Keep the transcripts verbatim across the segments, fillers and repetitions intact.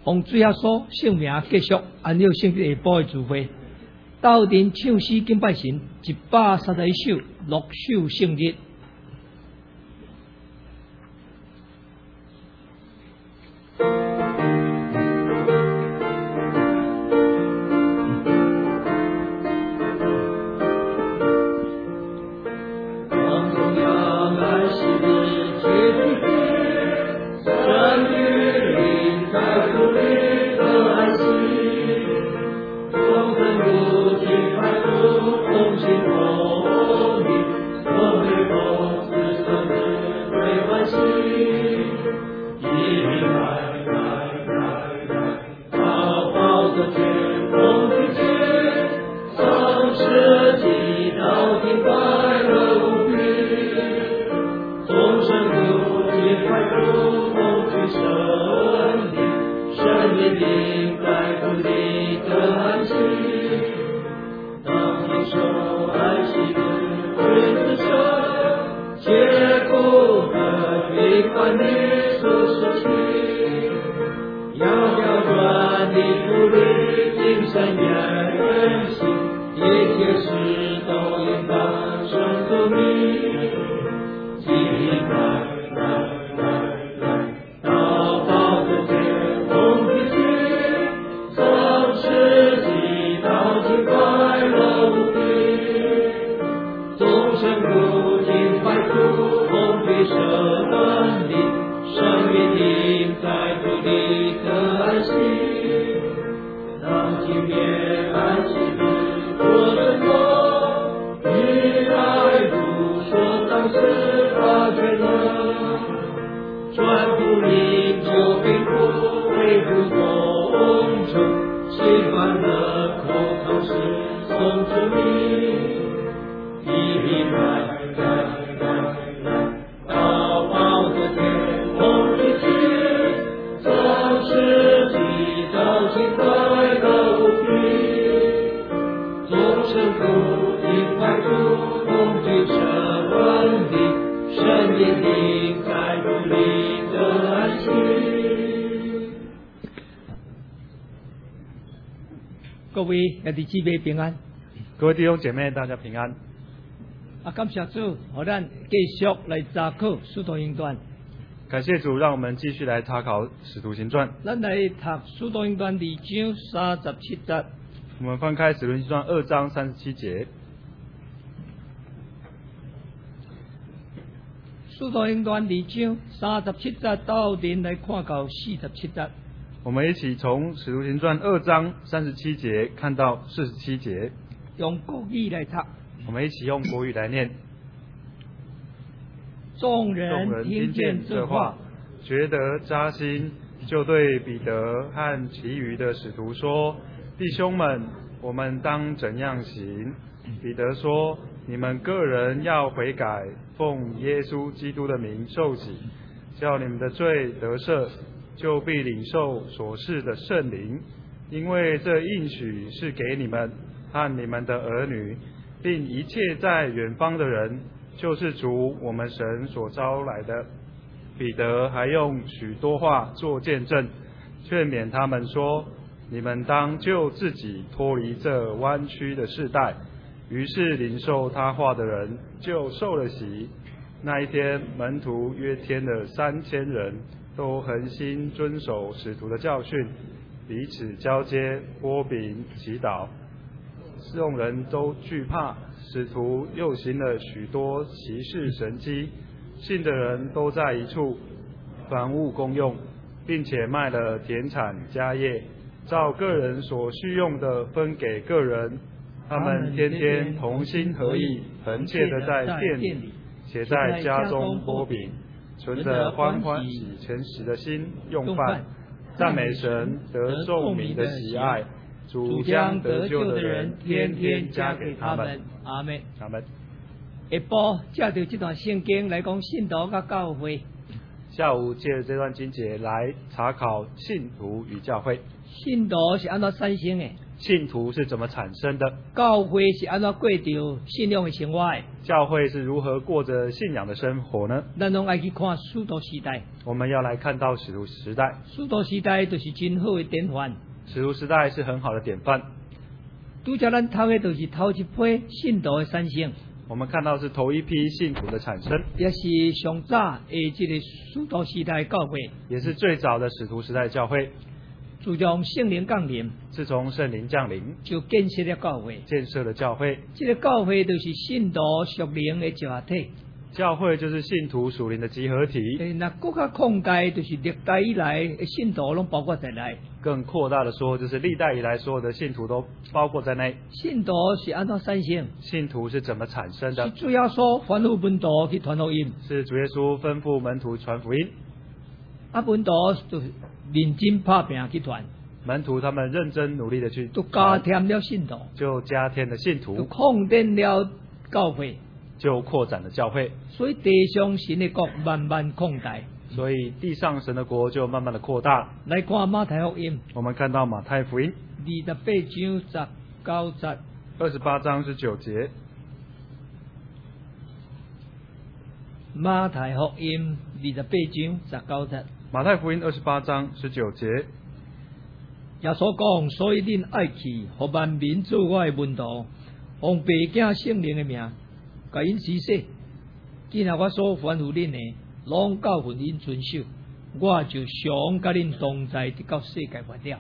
奉主耶稣圣名结束安了圣日下晡的聚会，斗阵唱诗敬拜神一百三十一首，六首圣日。各位兄弟姊妹平安， 各位弟兄姐妹，大家平安。 啊，感谢主，让咱继续来查考《使徒行传》。 感谢主，让我们继续来查考《使徒行传》。 咱来读《使徒行传》二章三十七节。 我们翻开《使徒行传》二章三十七节。 《使徒行传》二章三十七节到连来看到四十七节。 我们一起从《使徒行传》二章三十七节看到四十七节， 用国语来读。 我们一起用国语来念。 众人听见这话， 觉得扎心，就对彼得和其余的使徒说：“弟兄们，我们当怎样行？”彼得说：“你们个人要悔改，奉耶稣基督的名受洗，叫你们的罪得赦，就必领受所赐的圣灵，因为这应许是给你们和你们的儿女，并一切在远方的人，就是主我们神所招来的。”彼得还用许多话做见证，劝勉他们说：“你们当救自己脱离这弯曲的世代。”于是领受他话的人就受了洗。那一天，门徒约添了三千人，都恒心遵守使徒的教训，彼此交接，擘饼祈祷。众人都惧怕，使徒又行了许多奇事神迹，信的人都在一处，凡物公用，并且卖了田产家业，照个人所需用的分给个人。他们天天同心合意，恒切的在店里，且在家中擘饼，存着欢欢喜诚实的心用饭，赞美神，得众民的喜爱。主将得救的人天天加给他们。 阿们。 阿们。 下晡借着这段圣经来讲信徒甲教会。 下午借着这段经节来查考信徒与教会。 信徒是按怎产生的？ 信徒是怎么产生的？ 教会是安怎过着信仰的生活的？ 教会是如何过着信仰的生活呢？ 咱拢爱去看使徒时代。 我们要来看到使徒时代。 使徒时代就是真好的典范。 使徒时代是很好的典范。 拄则咱头的就是头一批信徒的产生。 我们看到是头一批信徒的产生， 也是上早的这个使徒时代教会， 也是最早的使徒时代教会。 自从圣灵降临， 自从圣灵降临， 就建设了教会。 建设了教会。 这个教会就是信徒属灵的集合体。 教会就是信徒属灵的集合体。 诶，那更加扩大就是历代以来的信徒拢包括在内。 更扩大的说，就是历代以来所有的信徒都包括在内。 信徒是按照产生， 信徒是怎么产生的？ 是主要说吩咐门徒去传福音。 是主耶稣吩咐门徒传福音。 啊，门徒就是认真打拼去传。 门徒他们认真努力的去， 就加添了信徒， 就加添了信徒， 就扩展了教会， 就扩展了教会。 所以地上神的国慢慢扩大， 所以地上神的国就慢慢的扩大。 来看马太福音， 我们看到马太福音二十八章十九节， 二十八章十九节。 马太福音二十八章十九节。 马太福音二十八章十九节。 耶稣讲，所以恁爱去，互万民做我的门徒，用父子圣灵的名，甲因施洗。既然我所吩咐恁的，拢教训因遵守，我就常甲恁同在，直到世界末了。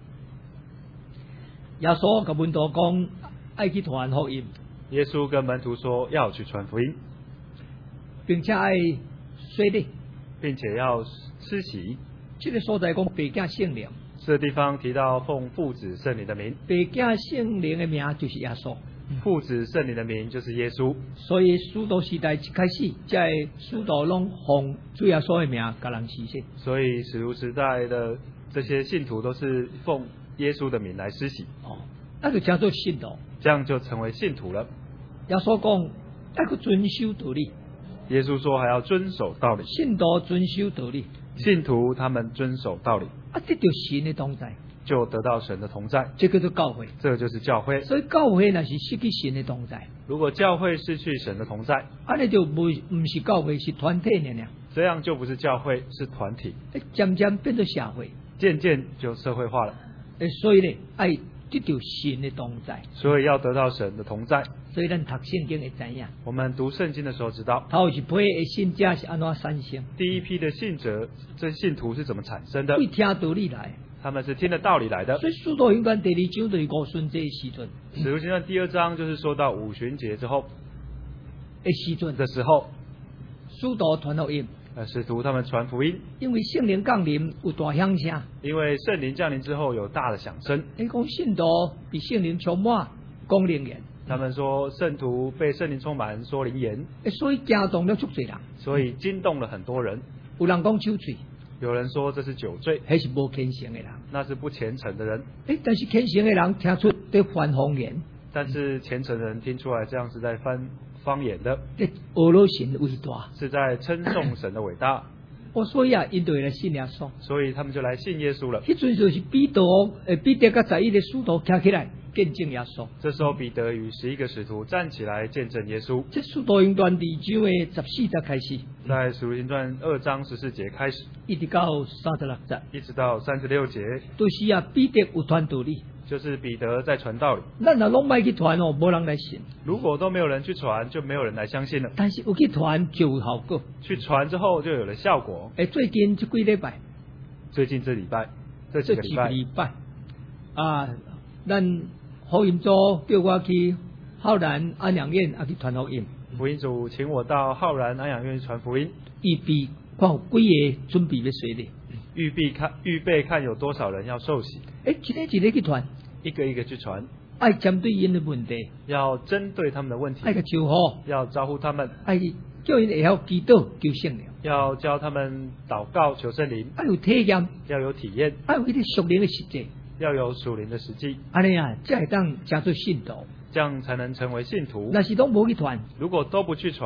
耶稣甲门徒讲，爱去传福音。 耶稣跟门徒说要去传福音， 并且爱洗礼， 并且要施洗。 这个所在讲父子圣灵。 这个地方提到奉父子圣灵的名， 父子圣灵的名就是耶稣， 父子圣灵的名就是耶稣。 所以使徒时代一开始，这使徒拢奉主耶稣的名甲人施洗。 所以使徒时代的这些信徒都是奉耶稣的名来施洗。 哦，那就叫做信徒， 这样就成为信徒了。 耶稣讲要去遵守道理， 耶稣说还要遵守道理， 信徒遵守道理， 信徒他们遵守道理， 啊，这就神的同在， 就得到神的同在， 这叫做教会。 这个就是教会。 所以教会那是失去神的同在， 如果教会失去神的同在， 啊，那就不不是教会，是团体呢呢。 这样就不是教会，是团体， 渐渐变成社会， 渐渐就社会化了。 诶，所以呢，爱得到神的同在， 所以要得到神的同在。 所以咱读圣经会知影， 我们读圣经的时候知道， 头一批的信者是安怎产生， 第一批的信者，这信徒是怎么产生的？ 为听道理来， 他们是听了道理来的。 所以使徒行传第二章就是五旬节的时阵， 使徒行传第二章就是说到五旬节之后的时阵的时候， 使徒传福音。 呃，使徒他们传福音， 因为圣灵降临有大响声， 因为圣灵降临之后有大的响声。 你讲信徒被圣灵充满，讲灵言。 他们说圣徒被圣灵充满，说灵言， 所以惊动了足多人， 所以惊动了很多人。 有人讲酒醉， 有人说这是酒醉， 还是无虔诚的人， 那是不虔诚的人。 诶，但是虔诚的人听出在翻方言， 但是虔诚的人听出来这样是在翻方言的， 在俄罗神的伟大， 是在称颂神的伟大。 我所以啊，因就来信耶稣， 所以他们就来信耶稣了。 迄阵就是彼得，诶，彼得甲十一个使徒站起来见证耶稣。 这时候彼得与十一个使徒站起来见证耶稣。 这使徒行传二章的十四节开始， 在使徒行传二章十四节开始， 一直到三十六节， 一直到三十六节， 都是啊，彼得有传道理。 就是彼得在传道理。 咱若拢卖去传哦，无人来信。 如果都没有人去传，就没有人来相信了。 但是有去传就有效果。 去传之后就有了效果。 诶，最近这几礼拜， 最近这礼拜，这几个礼拜， 礼拜啊，咱福音组叫我去浩然安养院啊去传福音。 福音组请我到浩然安养院传福音， 预备看有几个准备要洗礼。 预备看预备看有多少人要受洗。 诶，一个一个去传， 一个一个去传， 爱针对因的问题， 要针对他们的问题， 爱个招呼， 要招呼他们， 爱叫因会晓祈祷求圣灵， 要教他们祷告求圣灵， 爱有体验， 要有体验， 爱有迄个属灵的实际， 要有属灵的实际。 安尼啊，才会当加做信徒， 这样才能成为信徒。 若是都无去传， 如果都不去传，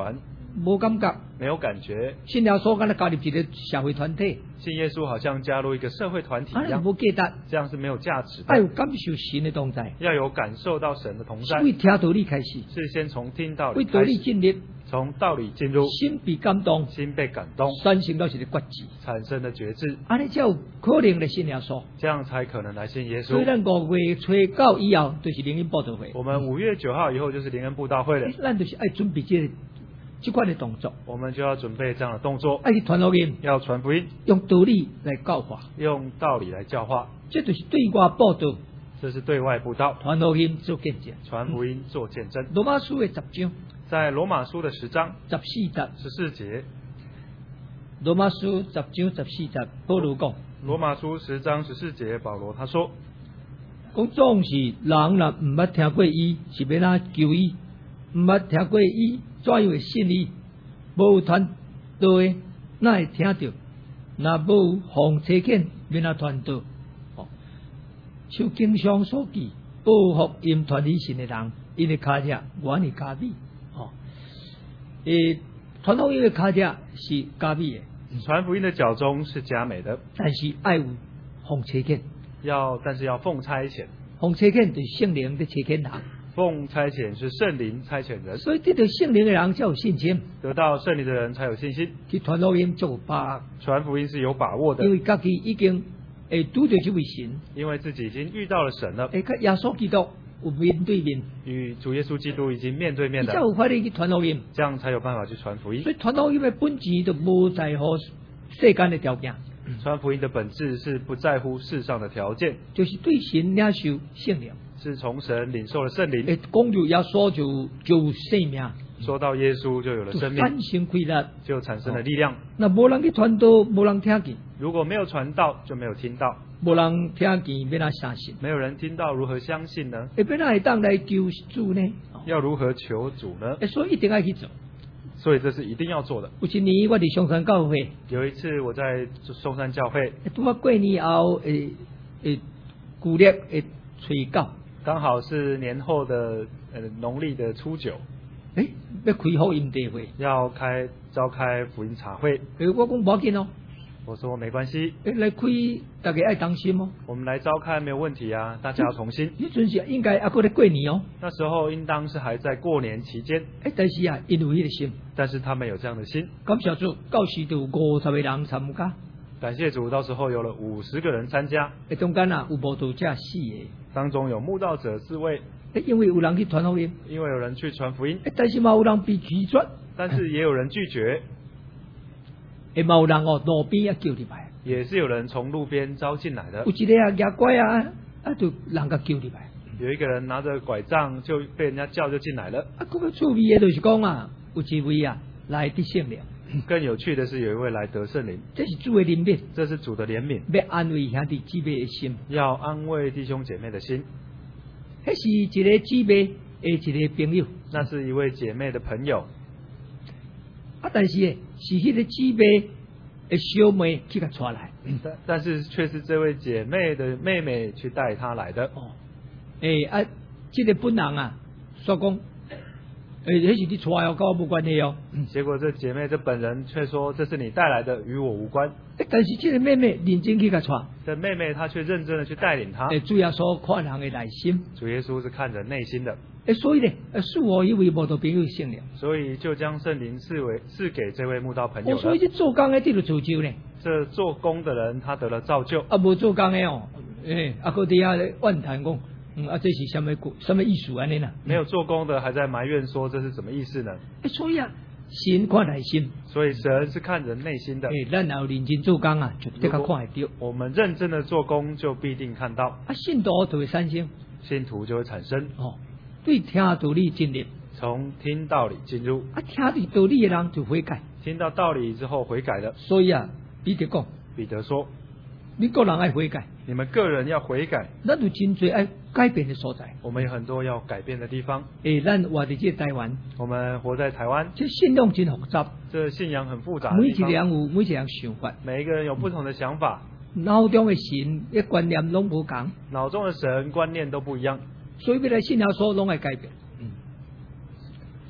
无感觉， 没有感觉， 信耶稣敢若加入一个社会团体， 信耶稣好像加入一个社会团体啊， 一样， 无价值， 这样是没有价值爱有的。 感受神的同在， 要有感受到神的同在， 为听道理开始， 是先从听道为道理开始， 理进入， 从道理进入， 心被感动， 心被感动， 产生到一个决志， 产生的觉志， 安尼才有可能来信耶稣。 这样才可能来信耶所以稣。 咱五月初九以后，就是灵恩报道会， 我们五月九号以后就是灵恩布道会了， 咱就是爱准备这个这款的动作， 我们就要准备这样的动作， 爱去传福音， 要传福音， 用道理来教化， 用道理来教化， 这就是对外报道， 这是对外布道， 传福音做见证。 传福音做见证。 罗马书的十章在罗马书的十章十四节， 十四节， 罗马书十章十四节，保罗讲， 罗马书十章十四节，保罗他说， 讲总是人若毋捌听过伊，是要哪求伊；毋捌听过伊，怎样会信伊？无有传道的，哪会听到？若无有奉差遣，要哪传道？哦，像经上所记，报福音传理神的人，因的脚者原是加美。哦，诶，传福音的脚者是加美的， 传福音的脚中是佳美的， 但是爱有奉差遣。 要但是要奉差遣， 奉差遣就是圣灵的差遣人， 奉差遣是圣灵差遣人， 所以得到圣灵的人才有信心， 得到圣灵的人才有信心， 去传福音就有把握， 传福音是有把握的因，为家己已经会拄到这位神， 因为自己已经遇到了神了， 会甲耶稣基督有面对面， 与主耶稣基督已经面对面你才的， 有法力去传福音。 这样才有办法去传福音所。以传福音的本质就无在乎世间的条件， 传福音的本质是不在乎世上的条件， 就是对神领受圣灵， 是从神领受了圣会灵， 讲到耶稣就就有生命， 说到耶稣就有了就生命， 产生规律。 就产生了力量。 那无人去传道，无人听见， 如果没有传道，就没有听到， 无人听见，要哪相信？ 没有人听到，如何相信呢？ 会变哪会当来求主呢？ 要如何求主呢？ 诶，所以一定要去做。 所以这是一定要做的。 有一年我伫上山教会， 有一次我在松山教会， 拄啊过年后诶诶旧历诶初九， 刚好是年后的呃农历的初九， 诶要开福音大会， 要开召开福音茶会。 诶我讲无要紧哦， 我说没关系， 诶来开大家爱当心哦。 我们来召开没有问题啊，大家要同心。 迄阵时应该还搁咧过年哦， 那时候应当是还在过年期间， 诶但是啊因为迄个心， 但是他们有这样的心， 感谢主，到时就有五十个人参加， 感谢主，到时候有了五十个人参加， 诶中间啊有无道者四个， 当中有慕道者四位， 诶因为有人去传福音， 因为有人去传福音， 诶但是嘛有人被拒绝， 但是也有人拒绝， 诶嘛有人哦路边啊叫入来， 也是有人从路边招进来的有。一个啊牙拐啊啊就人甲叫入来。 有一个人拿着拐杖就被人家叫就进来了。 啊，更较趣味的就是讲啊，有一位啊来得圣灵， 更有趣的是，有一位来得圣灵， 这是主的怜悯， 这是主的怜悯， 要安慰兄弟姊妹的心。 要安慰弟兄姐妹的心。 迄是一个姊妹的一个朋友， 那是一位姐妹的朋友， 啊，但是呢是迄个姊妹的小妹去甲带来。 但但是却是这位姐妹的妹妹去带她来的。 哦，诶、啊，这个本人啊，说讲，诶、迄是你带哦，跟我无关系哦。 结果这姐妹这本人却说这是你带来的，与我无关。 诶、但是这个妹妹认真去甲带， 这妹妹她却认真的去带领她。 诶、主要所看人的内心。 主耶稣是看人内心的， 诶、所以呢，呃，恕我一位无道朋友圣灵。 所以就将圣灵赐为赐给这位慕道朋友哦，所以了。 这做工的得了造就呢。 这做工的人他得了造就， 啊，无做工的哦，诶、啊，搁底下咧怨谈讲，嗯，啊，这是什么什么意思安尼啦？ 没有做工的还在埋怨说这是什么意思呢？ 诶、所以啊，神看内心， 所以神是看人内心的。 诶、咱若有认真做工啊，就得较看会到。 我们认真的做工，就必定看到啊，信徒就会产生信徒就会产生。 哦，对听道理进入， 从听道理进入， 啊，听到道理的人就悔改。 听到道理之后悔改的。 所以啊，彼得讲， 彼得说：“ 你个人爱悔改， 你们个人要悔改， 咱有真侪爱改变的所在。 我们有很多要改变的地方。 诶、咱活伫这台湾， 我们活在台湾， 这信仰真复杂， 这信仰很复杂的每一个地方， 人有每一个人想法， 每一个人有不同的想法， 脑中的神的观念拢无共。 脑中的神观念都不一样， 所以要来信仰所拢爱改变。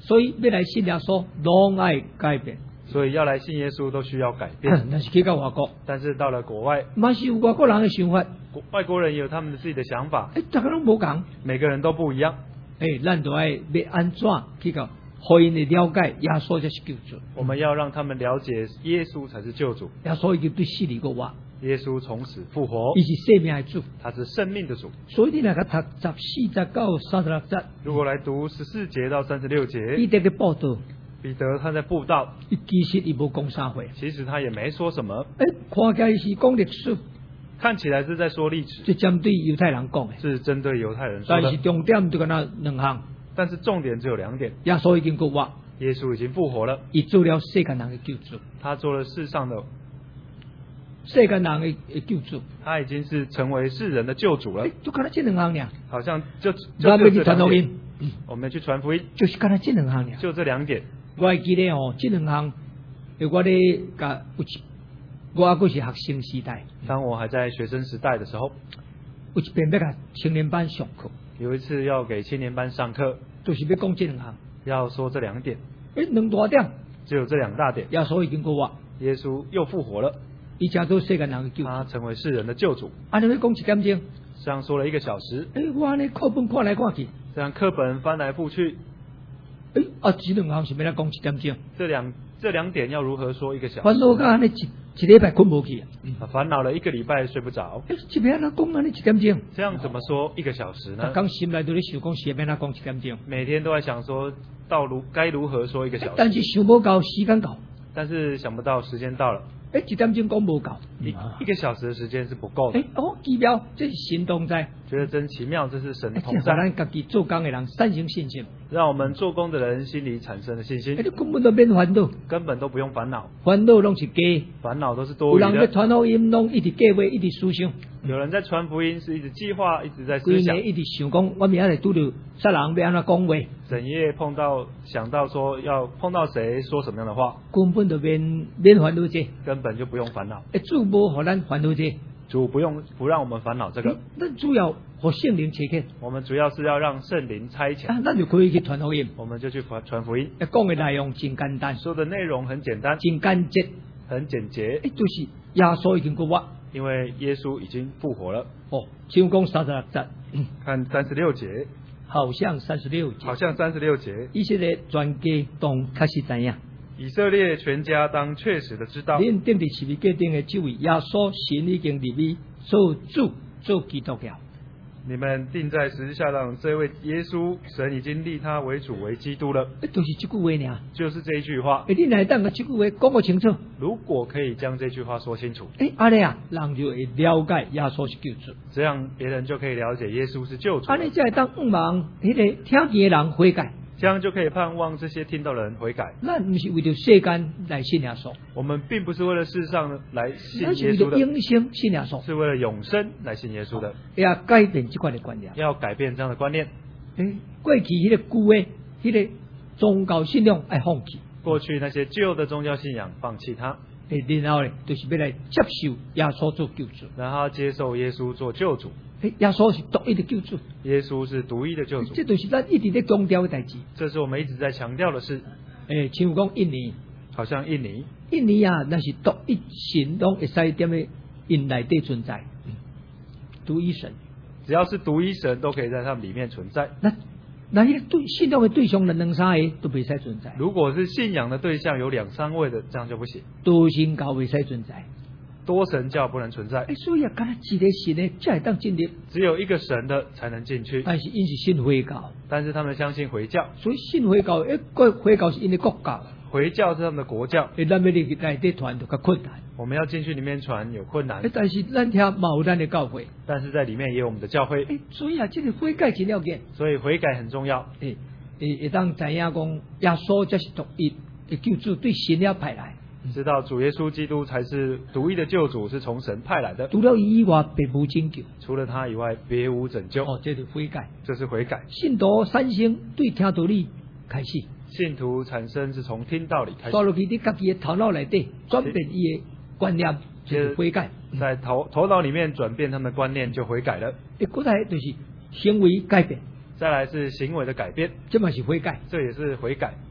所以要来信耶稣，拢爱改变。 所以要来信耶稣都需要改变。 但是去到外国， 但是到了国外， 嘛是有外国人的想法， 国外国人也有他们的自己的想法， 诶，大家拢无共， 每个人都不一样。 诶，咱就爱要安怎去到，互因的了解耶稣才是救主。 我们要让他们了解耶稣才是救主。 耶稣已经对死里个活， 耶稣从死复活， 伊是生命的主， 他是生命的主。 所以你那个读十四、十九、三十六节， 如果来读十四节到三十六节， 伊这个报道。 彼得他在布道， 伊其实伊无讲啥话， 其实他也没说什么。 诶，看起来是讲历史， 看起来是在说历史， 是针对犹太人讲的， 是针对犹太人说的。 但是重点就跟那两项， 但是重点只有两点： 耶稣已经复活， 耶稣已经复活了， 伊做了世间人的救主， 他做了世上的世间人的救主， 他已经是成为世人的救主了。 就跟他这两项呢， 好像就就咱要去传福音， 音， 我们去传福音， 就是跟他这两项呢， 就这两点。 我还记得哦，这两项，我咧甲有一，我还佫是学生时代， 当我还在学生时代的时候， 有一遍要甲青年班上课， 有一次要给青年班上课， 就是要讲这两项， 要说这两点， 诶，两大点， 只有这两大点。 耶稣已经复活， 耶稣又复活了， 伊成做世间人的救主， 他成为世人的救主。 安尼要讲一点钟。 这样说了一个小时， 诶，我安尼课本看来看去， 这样课本翻来覆去， 诶，啊，这两项是要来讲一点钟， 这两这两点要如何说一个小时？ 烦恼到安尼一一礼拜困无去， 啊，烦恼了一个礼拜睡不着， 诶，这边安讲安尼一点钟， 这样怎么说一个小时呢？ 刚心内都咧想讲是要安讲一点钟， 每天都在想说到如该如何说一个小时， 但是想无够时间到， 但是想不到时间到了， 诶，一点钟讲无够， 一一个小时的时间是不够的。 诶，哦，奇妙，这是神同在， 觉得真奇妙，这是神诶， 同在， 这让咱家己做工的人产生信心， 让我们做工的人心里产生了信诶， 心， 你根本都免烦恼， 根本都不用烦恼， 烦恼拢是假， 烦恼都是有多余人要的。 传福音，拢一直计划，一直思想。 有人在传福音，是一直计划，一直在思想规日，一直想讲，我明仔日拄着杀人要安怎讲话， 整夜碰到想到说要碰到谁说什么样的话， 根本就免免烦恼这， 根本就不用烦恼。 诶，主无互咱烦恼这， 主不用不让我们烦恼这个， 咱主要互圣灵切开， 我们主要是要让圣灵差遣， 啊，咱就可以去传福音。 我们就去传传福音。 诶，讲的内容真简单， 说的内容很简单， 真简洁， 很简洁， 诶，就是耶稣已经复活， 因为耶稣已经复活了。 哦，像讲三十六节，嗯看三十六节， 好像三十六节， 好像三十六节， 以色列全家当确实知影， 以色列全家当确实的知道， 恁定伫十字架顶的这位耶稣，神已经立为做主做基督教。 你们钉在十字架上这位耶稣，神已经立他为主为基督了， 诶，就是这句话尔。 就是这一句话。 诶，你来当个这句话讲不清楚， 如果可以将这句话说清楚， 诶，安尼啊，人就会了解耶稣是救主。 这样别人就可以了解耶稣是救主了， 安尼才会当毋望迄个听见的人悔改。 这样就可以盼望这些听到的人悔改。 咱毋是为着世间来信耶稣， 我们并不是为了世上来信咱是耶稣的， 为着永生信耶稣， 是为了永生来信耶稣的， 要改变这款的观念。 要改变这样的观念。 诶，过去迄个旧的迄个宗教信仰爱放弃， 过去那些旧的宗教信仰放弃它， 诶，然后咧就是要来接受耶稣做救主。 然后接受耶稣做救主。 诶，耶稣是独一的救主， 耶稣是独一的救主， 这就是咱一直在强调的代志。 这是我们一直在强调的事。 诶，像讲印尼， 好像印尼， 印尼啊，那是独一神拢会使踮咧因内底存在，独一神。 只要是独一神都可以在他们里面存在。 那那迄个对信仰的对象，两两三个都袂使存在， 如果是信仰的对象有两三位的，这样就不行。 多神教袂使存在。 多神教不能存在， 诶，所以啊，敢若一个神呢，才会当进入。 只有一个神的才能进去。 但是因是信回教， 但是他们相信回教， 所以信回教，诶，个回教是因的国教， 回教是他们的国教。 诶，咱要入内底传就较困难。 我们要进去里面传有困难诶，，但是咱听嘛有咱的教会， 但是在里面也有我们的教会， 诶，所以啊，这个悔改真要紧。 所以悔改很重要。 诶，诶，会当知影讲，耶稣才是独一的救主，对神了派来。 知道主耶稣基督才是独一的救主，是从神派来的， 除了伊以外，别无拯救。 除了他以外别无拯救。 哦，这是悔改。 这是悔改。 信徒产生对听道理开始， 信徒产生是从听道理开始， 刷落去你家己的头脑内底，转变伊的观念，就是悔改。 在头头脑里面转变他们的观念就悔改了。 诶，过来就是行为改变， 再来是行为的改变， 这嘛是悔改。 这也是悔改。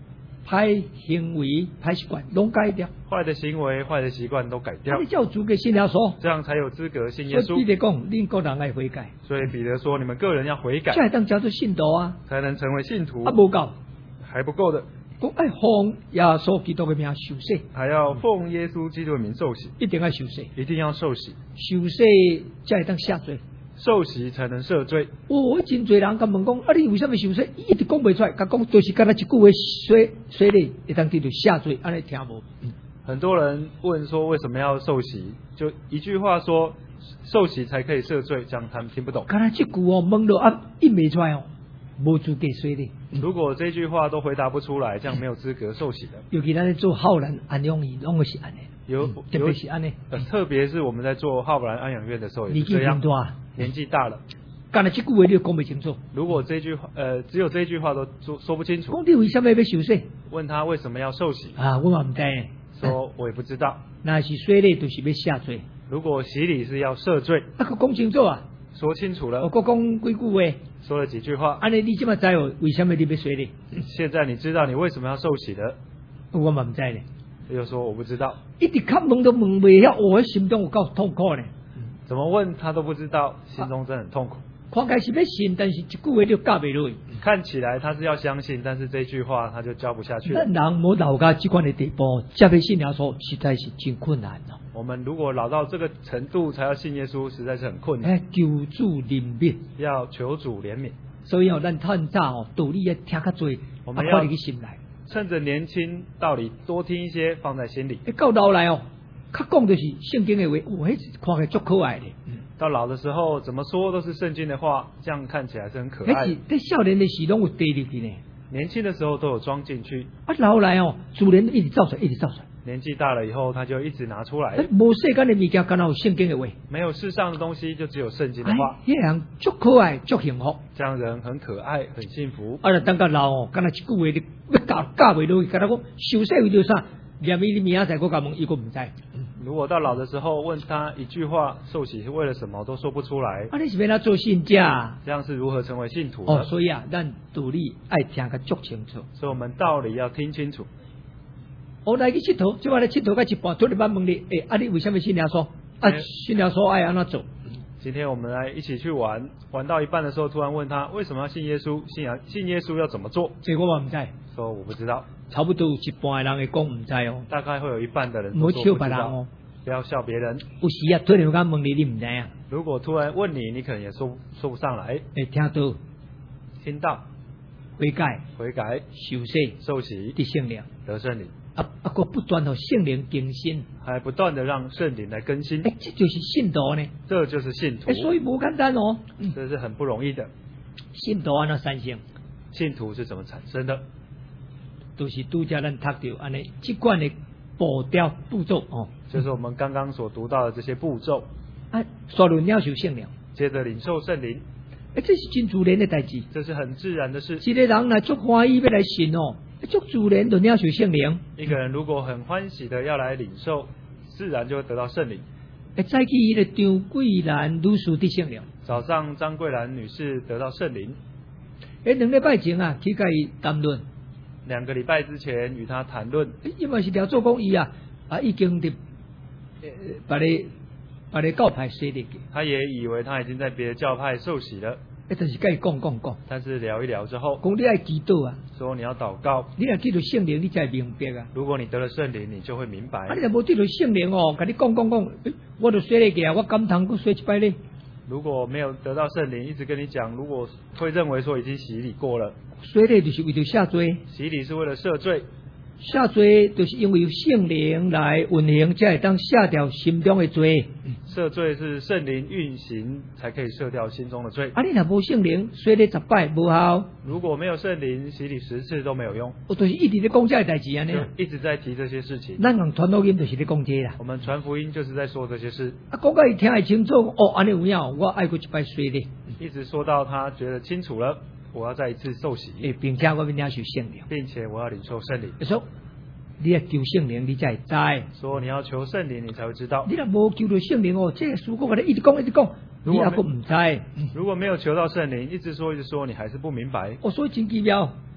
歹行为、歹习惯拢改掉， 坏的行为、坏的习惯都改掉你，叫主给信了说， 这样才有资格信耶所以彼稣。 得讲，恁个人爱悔改， 所以彼得说，你们个人要悔改， 这还当叫做信徒啊， 才能成为信徒啊，无够， 还不够的， 讲爱奉耶稣基督的名受洗， 还要奉耶稣基督的名受洗， 一定要受洗， 一定要受洗， 受洗才会当下罪。 受洗才能赦罪。 哦，真侪人甲问讲，啊，你为什么受洗？伊一直讲袂出来，甲讲就是干那一句话，水水里会当得到下罪，安尼听无。 很多人问说为什么要受洗，就一句话说受洗才可以赦罪，这样他们听不懂。 干那这句哦，问到啊，一没出来哦，无资格水里。 如果这句话都回答不出来，这样没有资格受洗的。 尤其咱咧做浩然安养院，拢是安尼， 有特别是安尼， 呃特别是我们在做浩然安养院的时候也年纪是这样很，大， 年纪大了。 干那这句话你就讲不清楚。 如果这句话呃只有这句话都说说不清楚， 讲你为什么要受洗？ 问他为什么要受洗， 啊，我嘛唔知呢。 说我也不知道。 那是水里就是要下罪， 如果洗礼是要赦罪， 啊，佮讲清楚啊， 说清楚了， 我佮讲几句话， 说了几句话， 安尼你即马知哦，为什么你要水里？ 现在你知道你为什么要受洗的， 我嘛唔知呢。 又说我不知道， 一直看问都问袂晓，我心中有够痛苦呢。 怎么问他都不知道，心中真的很痛苦。 看起来是要信，但是一句话就教袂落去。 看起来他是要相信，但是这句话他就教不下去了。 咱人无老到这款的地步，接被信仰说实在是真困难哦。 我们如果老到这个程度才要信耶稣，实在是很困难。 哎，求主怜悯， 要求主怜悯， 所以哦，咱趁早哦，道理要听较多， 我们要啊放入去心内。 趁着年轻，道理多听一些，放在心里。 哎，到老来哦，较讲就是圣经的话，哇，迄看起来足可爱的。 到老的时候，怎么说都是圣经的话，这样看起来是很可爱迄是在少年的时拢有地入去呢。 年轻的时候都有装进去， 啊，老来哦，自然一直造出来，一直造出来。 年纪大了以后，他就一直拿出来。 哎，无世间的物件，敢若有圣经的话。 没有世上的东西，就只有圣经的哎话。， 迄人足可爱，足幸福。 这样人很可爱，很幸福。 啊，等到老哦，敢若一句话你要教教袂落去，敢若讲受洗为着啥？念伊你明仔载我甲问，伊个唔知。 如果到老的时候问他一句话，受洗是为了什么，都说不出来。 啊，你是要哪做信者？ 这样是如何成为信徒呢？ 哦，所以啊，咱道理爱听个足清楚。 所以我们道理要听清楚。 我来去佚佗，即摆咧佚佗到一半，突然间问你，诶、啊，你为什么信耶稣？啊， 哎信耶稣爱安怎做？ 今天我们来一起去玩，玩到一半的时候，突然问他为什么要信耶稣？信仰信耶稣要怎么做？ 这个我嘛唔知， 说我不知道。 差不多有一半的人会讲唔知哦。 大概会有一半的人唔好笑都说不知道。 别人哦。 不要笑别人。 有时啊，突然间问你，你唔知啊？ 如果突然问你，你可能也说说不上来。 会听到听到悔改、 悔改、 受洗、 受洗、 得圣灵， 得圣灵， 啊啊，个不断的圣灵更新， 还不断的让圣灵来更新诶、，这就是信徒呢。 这就是信徒诶、。所以不简单哦。嗯这是很不容易的。 信徒安那三性， 信徒是怎么产生的？ 都是拄则咱读到安尼即款的步调步骤哦。 就是我们刚刚所读到的这些步骤。 啊，刷轮了受圣灵， 接着领受圣灵， 诶、这是真自然的代志。 这是很自然的事。 一个人若足欢喜要来信哦，足自然就了受圣灵。 一个人如果很欢喜的要来领受，自然就会得到圣灵。 诶，再去迄个张桂兰女士的圣灵。 早上张桂兰女士得到圣灵， 诶，两礼拜前啊，去甲伊谈论， 两个礼拜之前与她谈论， 诶，因为是了做讲伊啊，啊已经伫呃把你把你教派洗入去， 她也以为她已经在别的教派受洗了， 诶，但是甲伊讲讲讲， 但是聊一聊之后， 讲你爱祈祷啊， 说你要祷告， 你若记住圣灵，你才会明白啊。 如果你得了圣灵，你就会明白啊，。你若无记住圣灵哦，甲你讲讲讲，诶，我就洗入去啊，我敢通搁洗一摆咧。 如果没有得到圣灵，一直跟你讲，如果会认为说已经洗礼过了， 洗咧就是为着下罪， 洗礼是为了赦罪， 下罪就是因为有圣灵来运行，才会当下掉心中的罪。 赦罪是圣灵运行才可以赦掉心中的罪。 啊，你若无圣灵，洗咧十摆无效， 如果没有圣灵，洗礼十次都没有用， 我就是一直咧讲这个代志安尼就啊。 一直在提这些事情。 咱用传福音就是咧讲这啦。 我们传福音就是在说这些事， 啊，讲到伊听会清楚，哦，安尼有影，我爱过一摆洗咧， 一直说到他觉得清楚了，我要再一次受洗， 诶，并且我要领受圣灵。 并且我要领受圣灵。 说你要求圣灵，你才会知。 说你要求圣灵，你才会知道。 你若无求到圣灵哦，这个事我甲你一直讲一直讲，你也如果没佫唔知。 如果没有求到圣灵，一直说一直说，你还是不明白。 哦，所以真奇妙。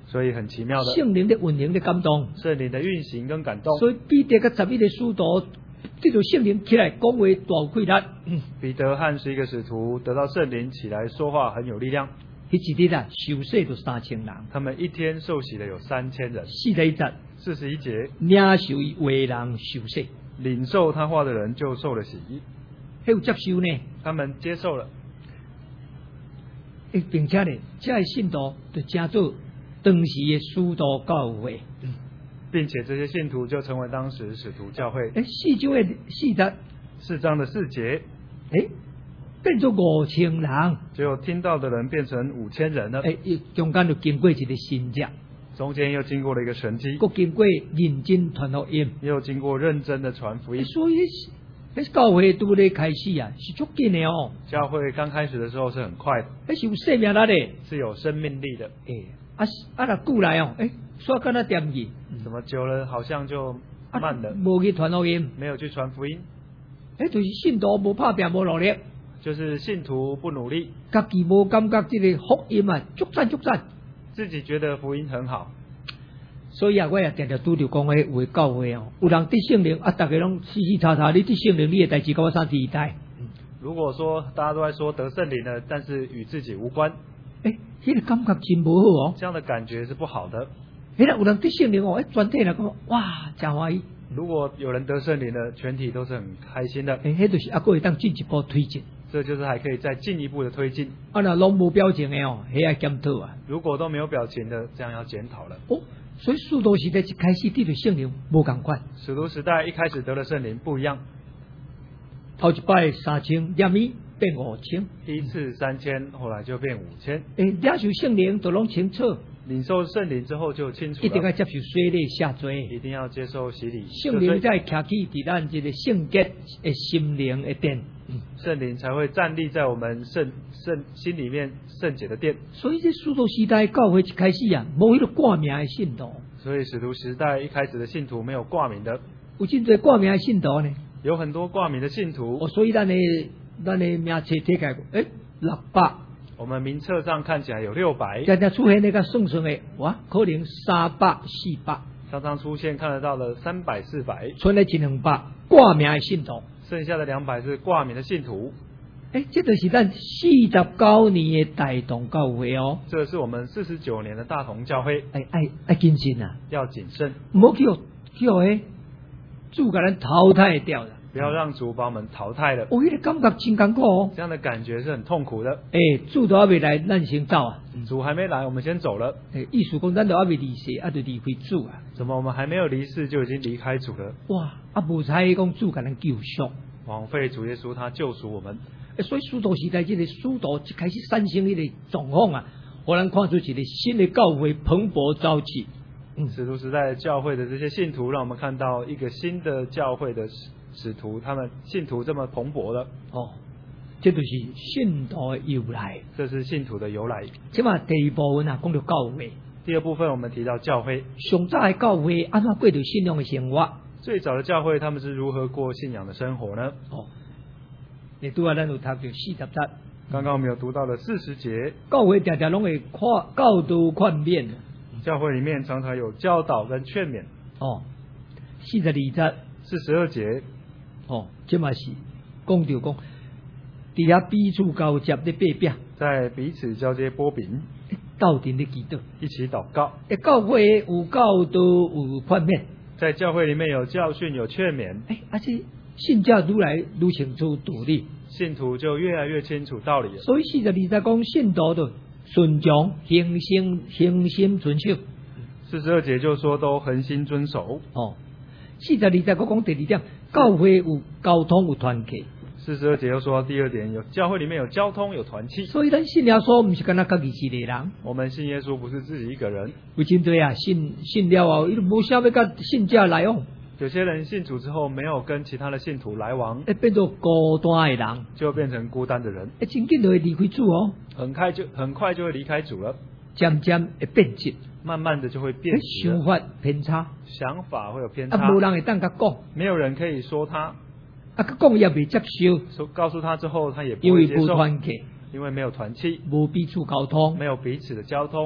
所以很奇妙的， 圣灵的运行的感动， 圣灵的运行跟感动。 所以彼得甲十一个使徒，这种圣灵起来讲话大快力。嗯， 彼得和十一个使徒得到圣灵起来说话很有力量。 迄一日啊，受洗就三千人， 他们一天受洗的有三千人。 四十一节， 四十一节， 领受为人受洗， 领受他话的人就受了洗。 还有接受呢？ 他们接受了， 诶，并且呢，这些信徒就加做当时的使徒教会， 并且这些信徒就成为当时使徒教会。 诶，四章的四节， 四章的四节， 诶，变做五千人， 结果听到的人变成五千人了。 诶，中间就经过一个神迹， 中间又经过了一个神迹， 又经过认真传福音， 又经过认真的传福音。 所以，迄教会拄咧开始啊，是足紧的哦。 教会刚开始的时候是很快的， 迄是有生命力的， 是有生命力的。 诶，啊啊，若久来哦，诶，煞敢若点去， 怎么久了好像就慢了， 无去传福音， 没有去传福音。 诶，就是信徒无拍拼，无努力。 就是信徒不努力， 家己无感觉这个福音啊，足赞足赞， 自己觉得福音很好， 所以啊，我也常常拄着讲诶，为教会哦，有人得圣灵啊，大家拢死死叉叉，你得圣灵，你的代志跟我啥第一代？ 如果说大家都在说得圣灵了，但是与自己无关， 诶，迄、那个感觉真无好哦， 这样的感觉是不好的。 诶，有人得圣灵哦，诶，全体来讲，哇，真欢喜。 如果有人得圣灵了，全体都是很开心的。 诶，迄就是啊，个会当进一步推进。 这就是还可以再进一步的推进。 啊，那拢无表情的哦，迄要检讨啊。 如果都没有表情的，这样要检讨了。 哦，所以使徒时代一开始得到圣灵无共款。 使徒时代一开始得了圣灵不一样， 头一摆三千，两米变五千， 第一次三千，后来就变五千。 诶，领受圣灵都拢清楚。 领受圣灵之后就清楚了， 一定要接受洗礼下罪， 一定要接受洗礼。 圣灵才徛起伫咱这个圣洁的心灵的殿， 圣灵才会站立在我们圣圣心里面圣洁的殿。 所以这使徒时代教会一开始啊，无迄个挂名的信徒。 所以使徒时代一开始的信徒没有挂名的， 有真侪挂名的信徒呢， 有很多挂名的信徒。 哦，所以咱的咱的名册贴起来，诶，六百。 我们名册上看起来有六百， 常常出现那个算算的，哇，可能三百、四百， 常常出现看得到的三百、四百， 剩了一两百挂名的信徒， 剩下的两百是挂名的信徒。 诶，这就是咱四十九年的大同教会哦。 这是我们四十九年的大同教会， 哎哎哎，谨慎啊， 要谨慎， 唔好叫叫诶，主把人淘汰掉了。 不要让主把我们淘汰了。 哦，迄、那个感觉真艰苦哦。 这样的感觉是很痛苦的。 诶、欸，主都还未来，咱先走啊。 主还没来，我们先走了。 诶、欸，意思讲，咱都还未离世，啊，就离开主啊。 怎么我们还没有离世就已经离开主了？ 哇，啊，无采讲主甲咱救赎， 枉费主耶稣他救赎我们。 欸、所以使徒时代这个使徒一开始产生迄个状况啊，互咱看出一个新的教会蓬勃朝气。 嗯，使徒时代教会的这些信徒，让我们看到一个新的教会的使徒，他们信徒这么蓬勃了。 哦，这就是信徒的由来。 这是信徒的由来。 即嘛第二部分啊，讲到教会。 第二部分我们提到教会。 上早的教会安怎过着信仰的生活？ 最早的教会他们是如何过信仰的生活呢？ 哦，你拄啊，咱有读到四十节。 刚刚我们有读到了四十节。 教会常常拢会看教导劝勉。 教会里面常常有教导跟劝勉。 哦，四十二节。 四十二节。 哦，这嘛是讲着讲，伫遐彼此交接咧擘饼， 在彼此交接波饼， 斗阵咧祈祷， 一起祷告。 诶，教会有教导有劝勉， 在教会里面有教训有劝勉， 诶，而且信教愈来愈清楚道理， 信徒就越来越清楚道理了。 所以四十二节讲信徒的顺从、恒心、恒心遵守。 四十二节就说都恒心遵守。 哦，四十二节我讲第二点，教会有交通有团契。 四十二节又说第二点，有教会里面有交通有团契。 所以咱信耶稣不是干那家己一个人， 我们信耶稣不是自己一个人。 有真多啊，信信了后，伊都无想要甲信者来往。 有些人信主之后没有跟其他的信徒来往， 会变做孤单的人， 就变成孤单的人。 诶，真紧就会离开主哦， 很快就很快就会离开主了， 渐渐会变质， 慢慢的就会变质， 想法偏差， 想法会有偏差， 啊，无人会当甲讲， 没有人可以说他， 啊，甲讲也未接受， 说告诉他之后他也不因为无会接受， 团契， 因为没有团契， 无彼此沟通， 没有彼此的交通。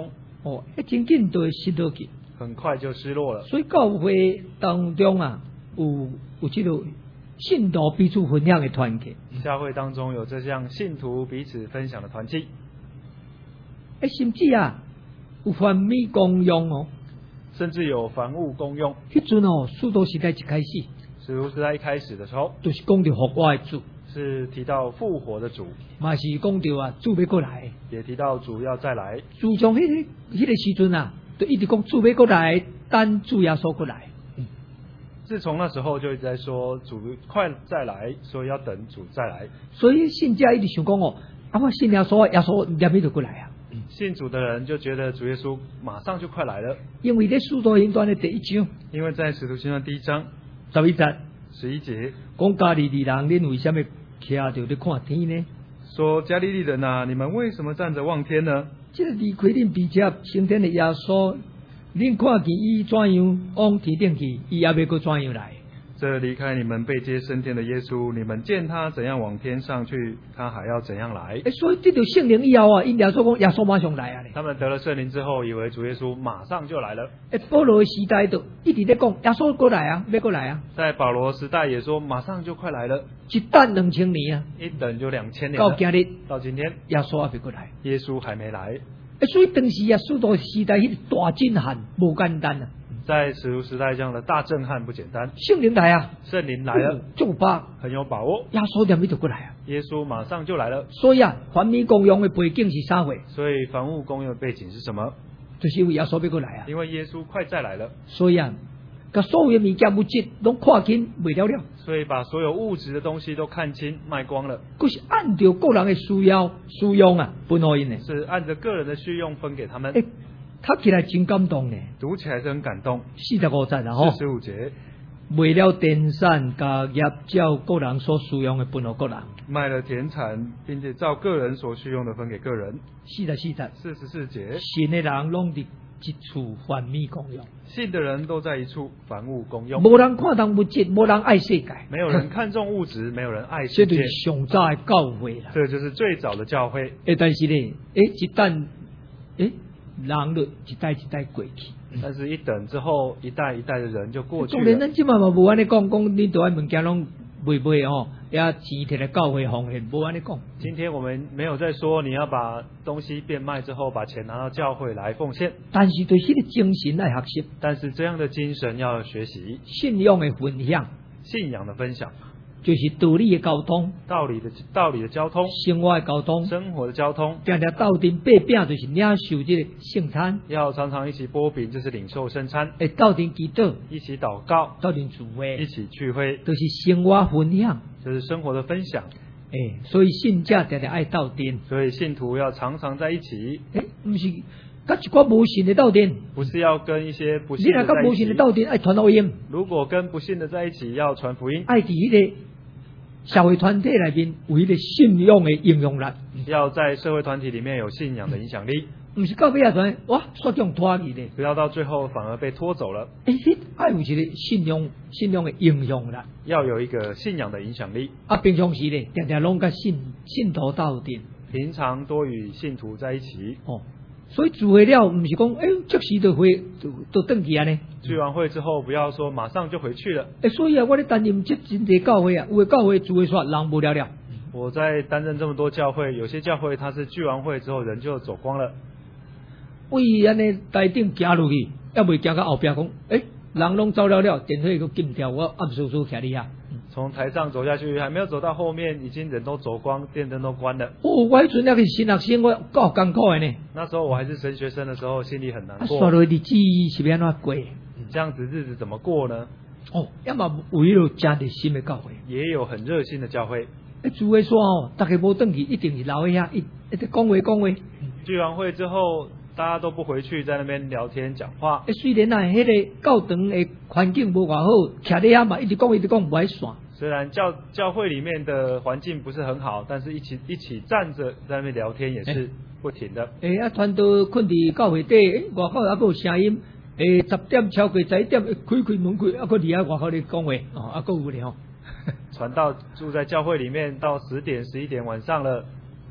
哦，一真紧就会失落去。 很快就失落了。 所以教会当中啊，有有这个信徒彼此分享的团契。 教会当中有这项信徒彼此分享的团契。 诶，甚至啊，有凡米公用哦， 甚至有凡物公用。 迄阵哦，使徒时代一开始， 使徒时代一开始的时候， 就是讲到复活的主， 是提到复活的主， 嘛是讲到啊，主要过来， 也提到主要再来。 自从迄、那个迄、那个时阵啊，就一直讲主要过来，等主耶稣过来。嗯， 自从那时候就一直在说主快再来，所以要等主再来。 所以信者一直想讲哦，啊，我信耶稣，耶稣念起就过来啊。 信主的人就觉得主耶稣马上就快来了， 因为在使徒行传的第一章， 因为在使徒行传第一章十一节， 十一节讲加利利人，恁为什么徛着咧看天呢？ 说加利利人啊，你们为什么站着望天呢？ 这个离开恁比较升天的耶稣，恁看见伊怎样往天顶去，伊也要搁怎样来？ 这离开你们被接升天的耶稣，你们见他怎样往天上去，他还要怎样来？ 诶，所以这条圣灵以后啊，因耶稣讲耶稣马上来啊！ 他们得了圣灵之后，以为主耶稣马上就来了。 诶，保罗的时代都一直在讲耶稣过来啊，要过来啊。 在保罗时代也说马上就快来了， 一等两千年啊， 一等就两千年了。 到今日到今天， 耶稣还没过来， 耶稣还没来。 诶，所以当时啊，使徒时代迄个大震撼，无简单啊。 在使徒时代这样的大震撼不简单， 圣灵来啊， 圣灵来了， 就把很有把握， 耶稣念伊就过来啊。 耶稣马上就来了。 所以啊，凡米公用的背景是啥货？ 所以凡物公用的背景是什么？ 就是因为耶稣要过来啊。 因为耶稣快再来了， 所以啊，甲所有的物件物质拢看清卖了了， 所以把所有物质的东西都看清卖光了， 佫是按照个人的需要使用啊，分互因的。 是按着个人的需用分给他们。 诶，读起来真感动呢。 读起来是很感动。 四十五节啊，吼， 四十五节， 卖了田产，甲业照个人所需用的分互个人。 卖了田产，并且照个人所需用的分给个人。 四十四节， 四十四节， 信的人拢伫一处凡米公用， 信的人都在一处凡物公用。 无人看重物质，无人爱世界， 没有人看重物质，没有人爱这世界。 就是上早的教会啦。 这就是最早的教会。 诶，但是咧，诶，一旦诶，人就一代一代过去。 但是，一等之后，一代一代的人就过去当然， 了。 咱即嘛嘛无安尼讲，讲恁台湾物件拢卖卖吼，也钱摕来教会奉献，无安尼讲。 今天我们没有在说你要把东西变卖之后，把钱拿到教会来奉献。 但是对迄个精神来学习， 但是这样的精神要学习， 信仰的分享， 信仰的分享， 就是道理的交通， 道理的道理的交通， 生活的交通， 生活的交通， 定定斗阵八饼就是领受这个圣餐， 要常常一起擘饼，就是领受圣餐， 诶，斗阵祈祷， 一起祷告， 斗阵聚一会， 起聚会， 都是生活分享。 这是生活的分享。 诶，所以信者定定爱斗阵， 所以信徒要常常在一起， 诶，毋是甲一寡无信的斗阵， 不是要跟一些不你信的若甲无信的在一起。 斗阵爱传福音， 如果跟不信的在一起，要传福音， 爱伫迄个社会团体内面有迄个信仰的应用力。 要在社会团体里面有信仰的影响力， 毋是到尾啊传，哇，煞种拖去咧。 不要到最后反而被拖走了。 诶，迄爱有一个信仰信仰的应用力。 要有一个信仰的影响力， 啊，平常时咧，定定拢甲信信徒斗阵。 平常多与信徒在一起。 哦，所以聚会了，毋是讲诶，即时就回就就转去安尼。 聚完会之后，不要说马上就回去了。 诶，所以啊，我咧担任即真侪教会啊，有的教会聚会煞人无了了。 我在担任这么多教会，有些教会他是聚完会之后人就走光了， 为安尼台顶行落去，还未行到后壁讲，诶，人拢走了了，电梯个禁掉，我暗叔叔徛伫遐。 从台上走下去，还没有走到后面，已经人都走光，电灯都关了。 哦，我迄阵那个新学生，我够艰苦的呢。 那时候我还是神学生的时候，心里很难啊， 过。 刷落日子是要安怎过？ 这样子日子怎么过呢？ 哦，要么有迄落真热心的教会。 也有很热心的教会。 诶，聚会说哦，大家无转去，一定是留喺遐，一一直讲话讲话。 聚完会之后，大家都不回去，在那边聊天讲话。 诶，虽然啊，迄个教堂的环境无偌好，徛伫遐嘛，一直讲一直讲，唔爱散。 虽然教教会里面的环境不是很好，但是一起一起站着在那边聊天也是不停的。 诶，啊，传到困伫教会底，诶，外口还佫有声音。诶，十点超过十一点，开开门开，啊，佫伫遐外口咧讲话，哦，啊，佫有咧吼。 传到住在教会里面，到十点十一点晚上了，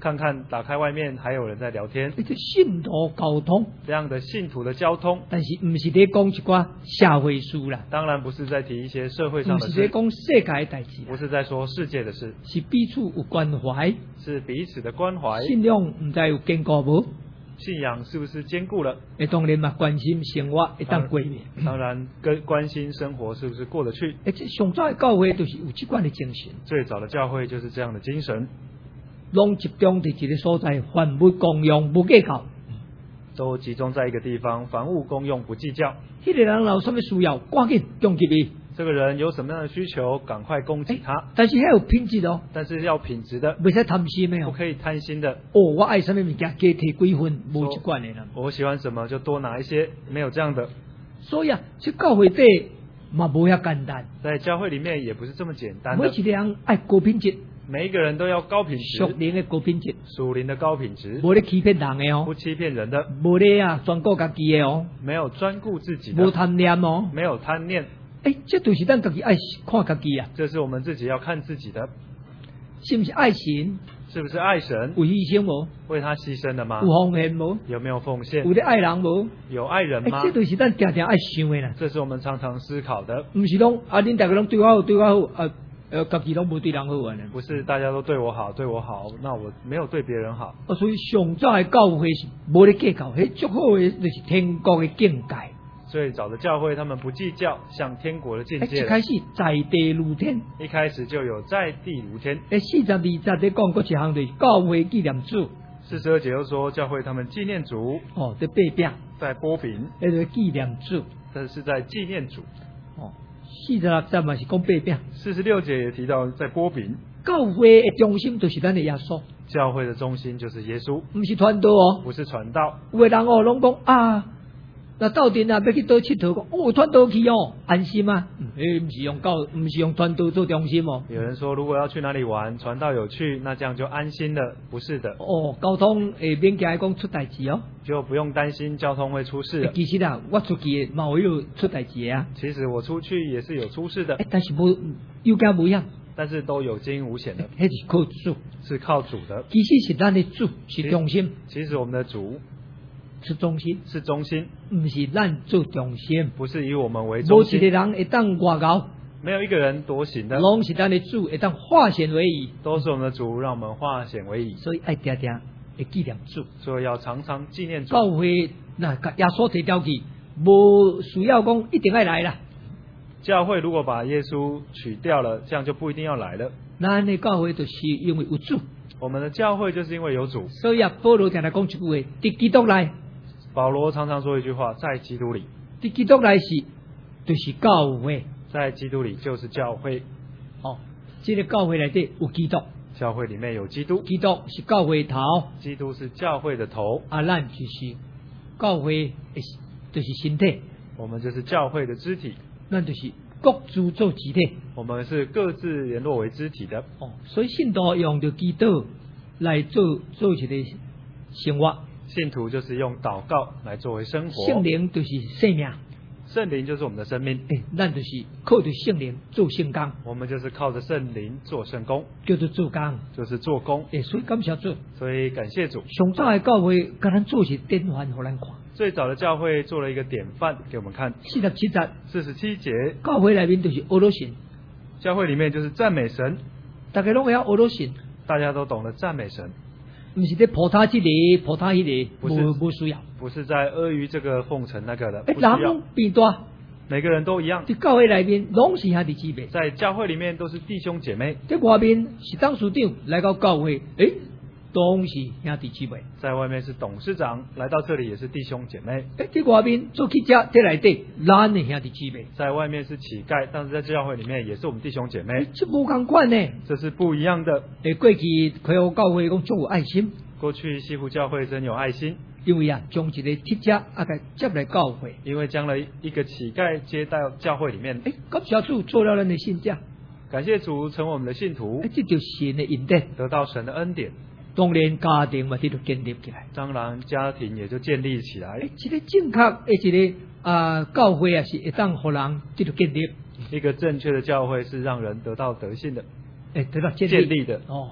看看打开外面还有人在聊天， 呢个信徒交通， 这样的信徒的交通， 但是唔是咧讲一寡社会事啦， 当然不是在提一些社会上唔的事， 是咧讲世界的代志啦， 不是在说世界的事， 是彼此有关怀， 是彼此的关怀。 信仰唔知有坚固无？ 信仰是不是坚固了？ 诶，当然嘛，关心生活会当过面。 当然，跟关心生活是不是过得去？ 而且上早的教会就是有这款的精神， 最早的教会就是这样的精神， 拢集中伫一个所在，凡物公用，不计较。 都集中在一个地方，凡物公用，不计较。 迄个人有什么需要，赶紧供给伊。 这个人有什么样的需求，赶快供给他。 但是还有品质哦， 但是要品质的， 不使贪心的哦。 不可以贪心的。 哦，我爱什么物件，加提几分，无一贯的啦。 我喜欢什么就多拿一些，没有这样的。 所以啊，这教会底嘛无遐简单。 在教会里面也不是这么简单的。 每一个人爱高品质， 每一个人都要高品质， 属灵的高品质， 属灵的高品质， 无咧欺骗人的哦， 不欺骗人的， 无咧啊专顾家己的哦， 没有专顾自己的， 无贪念哦， 没有贪念。 哎，这就是咱家己爱看家己啊， 这是我们自己要看自己的， 是不是爱神？ 是不是爱神？ 有牺牲无？ 为他牺牲了吗？ 有奉献无？ 有没有奉献？ 有咧爱人无？ 有爱人吗？ 哎，这就是咱常常爱想的啦。 这是我们常常思考的。 不是讲啊，恁大家拢对我好，对我好，啊，呃，家己拢无对人好啊。 不是大家都对我好，对我好，那我没有对别人好。 啊，所以上早的教会是无咧计较，迄足好的就是天国的境界。 最早的教会，他们不计较，像天国的境界。 一开始在地如天， 一开始就有在地如天。 诶，四十二节咧讲过一项就是教会纪念主。 四十二节又说教会他们纪念主。 哦，在背饼， 在剥饼， 那个纪念主。 这是在纪念主。 哦，四十六节嘛是讲背饼。 四十六节也提到在剥饼。 教会的中心就是咱的耶稣。 教会的中心就是耶稣， 不是传道哦， 不是传道。 有的人哦，拢讲啊。那到底啊，要去倒佚佗？哦，传道去哦，安心啊！诶，不是用教，不是用传道做中心哦。 有人说，如果要去哪里玩，传道有去，那这样就安心了。不是的。 哦，交通诶，免惊讲出代志哦， 就不用担心交通会出事。 其实啊，我出去嘛有出代志啊。 其实我出去也是有出事的。 诶，但是无有惊无样。 但是都有惊无险的。 迄是靠主， 是靠主的。 其实是咱的主，是中心。 其实我们的主。 是中心， 是中心， 不是咱做中心， 不是以我们为中心。 无一个人会当外交， 没有一个人夺行的， 拢是咱的主会当化险为夷， 都是我们的主让我们化险为夷。 所以爱定定会纪念主， 所以要常常纪念主。 教会那耶稣提掉去，无需要讲一定要来啦。 教会如果把耶稣取掉了，这样就不一定要来了。 咱的教会就是因为有主， 我们的教会就是因为有主。 所以啊，保罗常常讲一句话：伫基督内。 保罗常常说一句话，在基督里。 伫基督内是，就是教会。 在基督里就是教会。 哦，这个教会内底有基督。 教会里面有基督。 基督是教会头。 基督是教会的头。 啊，咱就是教会，就是身体。 我们就是教会的肢体。 咱就是各自做肢体。 我们是各自联络为肢体的。 哦，所以信徒用着基督来做做一个生活。 信徒就是用祷告来作为生活， 圣灵就是生命， 圣灵就是我们的生命。 诶，咱就是靠着圣灵做圣工， 我们就是靠着圣灵做圣工， 叫做做工， 就是做工。 诶，所以感谢主， 所以感谢主。 上早的教会，甲咱做是典范，互咱看。 最早的教会做了一个典范给我们看。 四十七节， 四十七节， 教会内面就是阿罗神， 教会里面就是赞美神， 大家拢会晓阿罗神， 大家都懂得赞美神。 不是在破他这个，破他那个， 不是不需要， 不是在阿谀这个奉承那个的， 诶， 不需要。 人变大， 每个人都一样。 在教会内面拢是兄弟姊妹， 在教会里面都是弟兄姐妹。 在外面是董事长来到教会，诶，都是兄弟姊妹。 在外面是董事长，来到这里也是弟兄姐妹。 诶，在外面做记者，在内底咱的兄弟姊妹。 在外面是乞丐，但是在教会里面也是我们弟兄姐妹。 这不同款呢， 这是不一样的。 诶，过去开学教会讲足有爱心。 过去西湖教会真有爱心， 因为啊，将一个乞丐啊个接来教会， 因为将了一个乞丐接到教会里面。 诶，感谢主做了咱的信者， 感谢主成为我们的信徒， 诶，这就是神的恩典， 得到神的恩典。 当然家庭嘛，这就建立起来， 当然家庭也就建立起来。 诶，一个正确的一个啊教会啊，是会当互人这就建立。 一个正确的教会是让人得到德性的， 诶，得到建立建立的哦。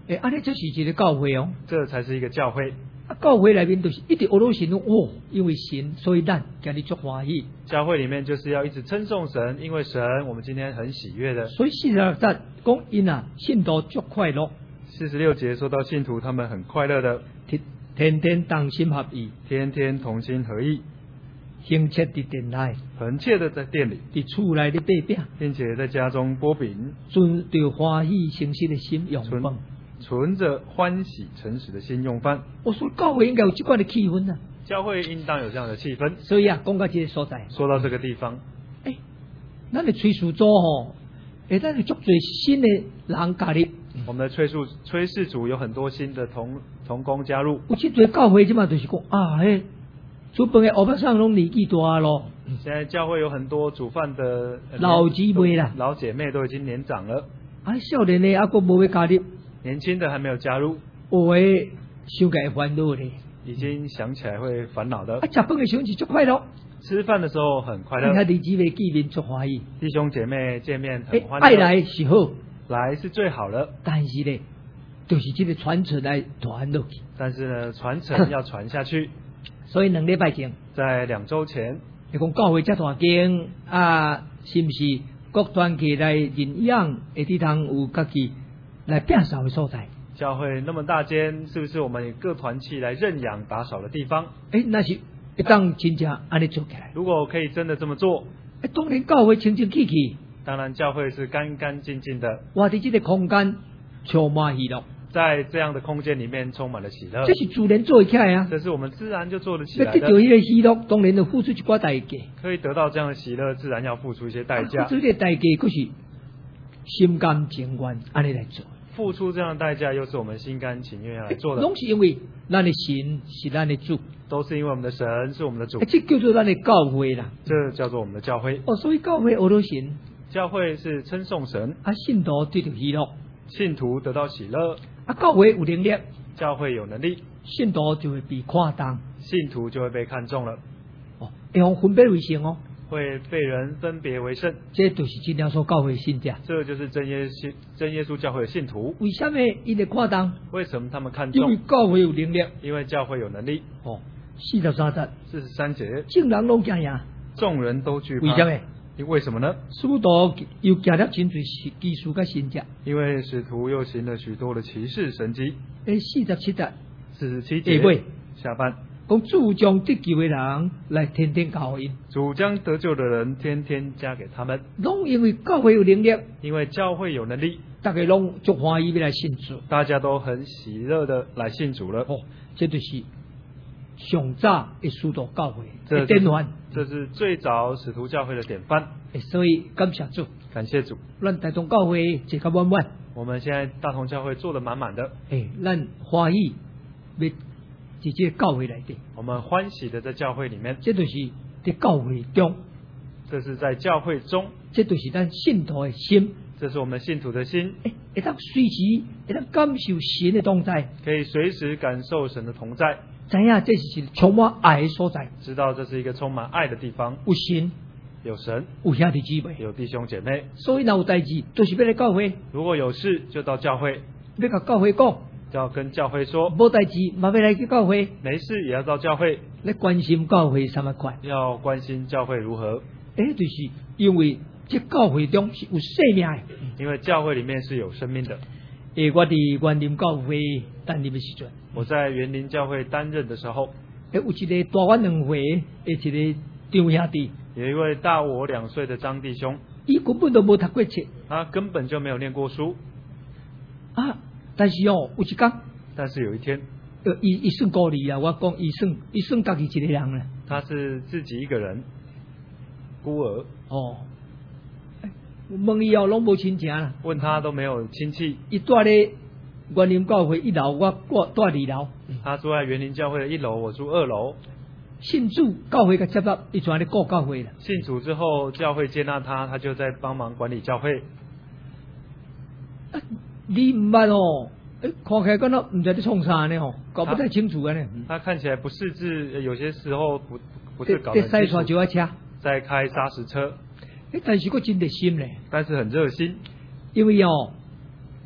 诶，安尼这是一个教会哦。 这才是一个教会。 啊，教会内面就是一直学到神哦，因为神，所以咱今日足欢喜。 教会里面就是要一直称颂神，因为神我们今天很喜悦的。 所以四十六节讲因啊，信徒足快乐。 四十六节说到信徒他们很快乐的， 天天天同心合意， 天天同心合意， 恒切伫殿内， 恒切的在店里， 伫厝内的擘饼， 并且在家中剥饼， 存着欢喜诚实的心用饭。 存着欢喜诚实的心用饭。 我说教会应该有这款的气氛啊， 教会应当有这样的气氛。 所以啊，讲到这个所在， 说到这个地方， 哎，咱的崔氏组吼，诶，咱是足侪新的人加入。 我们的崔氏崔氏组有很多新的同同工加入。 有这侪教会即嘛，就是讲啊，嘿，煮饭的欧巴桑拢年纪大咯。 现在教会有很多煮饭的老姊妹啦， 老姐妹都已经年长了。 啊，少年的还佫无要加入。 年轻的还没有加入， 有诶想起来烦恼咧， 已经想起来会烦恼的。 啊，食饭的时候是足快乐， 吃饭的时候很快乐。 他弟姊妹见面足欢喜， 弟兄姐妹见面很欢乐。 爱来是好， 来是最好的， 但是咧，就是这个传承来传落去。 但是呢，传承要传下去。 所以两礼拜前， 在两周前， 你讲教会这大间啊，是不是各团体来认养，会伫通有家己来变扫的所在？ 教会那么大间，是不是我们各团契来认养打扫的地方？ 诶，那是一当真正安尼做起来。 如果可以真的这么做， 诶，当然教会清清气气。 当然教会是干干净净的。 我伫这个空间充满喜乐， 在这样的空间里面充满了喜乐。 这是自然做起来啊！ 这是我们自然就做得起来的。 要得到迄个喜乐，当然要付出一寡代价。 可以得到这样的喜乐，自然要付出一些代价。 付出这个代价，可是心甘情愿安尼来做。 付出这样的代价，又是我们心甘情愿要来做的。 拢是因为咱的神是咱的主， 都是因为我们的神是我们的主。 这叫做咱的教会啦。 这叫做我们的教会。 哦，所以教会学到神， 教会是称颂神， 啊，信徒得到喜乐， 信徒得到喜乐， 啊，教会有能力， 教会有能力， 信徒就会被夸当， 信徒就会被看中了。 哦，会用分别为圣哦。 会被人分别为圣， 这就是真正所教会的信者。 这就是真耶稣真耶稣教会的信徒。 为什么伊会夸当？ 为什么他们看因为重？ 教会有能力。 因为教会有能力。 哦，四十三节， 四十三节， 众人拢惊呀， 众人都惧怕。 为什么？ 因为什么呢？ 使徒又行了真侪奇事甲神迹。 因为使徒又行了许多的奇事神迹。 诶，四十七节， 四十七节下半。 讲主将得救的人来天天教因， 主将得救的人天天加给他们， 拢因为教会有能力， 因为教会有能力， 大家拢足欢喜要来信主， 大家都很喜乐的来信主了。 哦，这就是上早的使徒教会的典范， 这是最早使徒教会的典范。 所以感谢主， 感谢主， 咱大同教会这个满满， 我们现在大同教会做得满满的， 诶，咱欢喜要。直接教会来的， 我们欢喜的在教会里面， 这就是在教会中， 这是在教会中， 这就是咱信徒的心， 这是我们信徒的心， 诶，会当随时会当感受神的同在， 可以随时感受神的同在， 知影这是充满爱的所在， 知道这是一个充满爱的地方， 有神， 有神， 有兄弟姊妹， 有弟兄姐妹， 所以若有代志，就是要来教会， 如果有事就到教会， 要甲教会讲。 要跟教会说， 无代志，嘛要来去教会， 没事也要到教会， 来关心教会什么款， 要关心教会如何。 诶，就是因为这教会中是有生命的， 因为教会里面是有生命的。 诶，我伫园林教会担任的时阵， 我在园林教会担任的时候， 诶，有一个大我两岁的一个张兄弟， 有一位大我两岁的张弟兄， 伊根本都无读过册， 他根本就没有念过书啊。但是哦，有一天， 但是有一天， 呃，伊伊算孤儿啊，我讲伊算伊算家己一个人啦。 他是自己一个人，孤儿。 哦，问伊哦，拢无亲情啦。 问他都没有亲戚。 伊住咧园林教会一楼，我我住二楼。 他住在园林教会的一楼，我住二楼。 信主，教会甲接纳，伊全咧顾教会啦。 信主之后，教会接纳他，他就在帮忙管理教会。 啊你唔捌哦，诶，看起来敢若唔知你创啥呢吼，搞不太清楚啊呢。 他看起来不识字，有些时候不不是搞得清楚。 在塞船就要车， 在开砂石车。 诶，但是佫真热心咧。 但是很热心， 因为哦，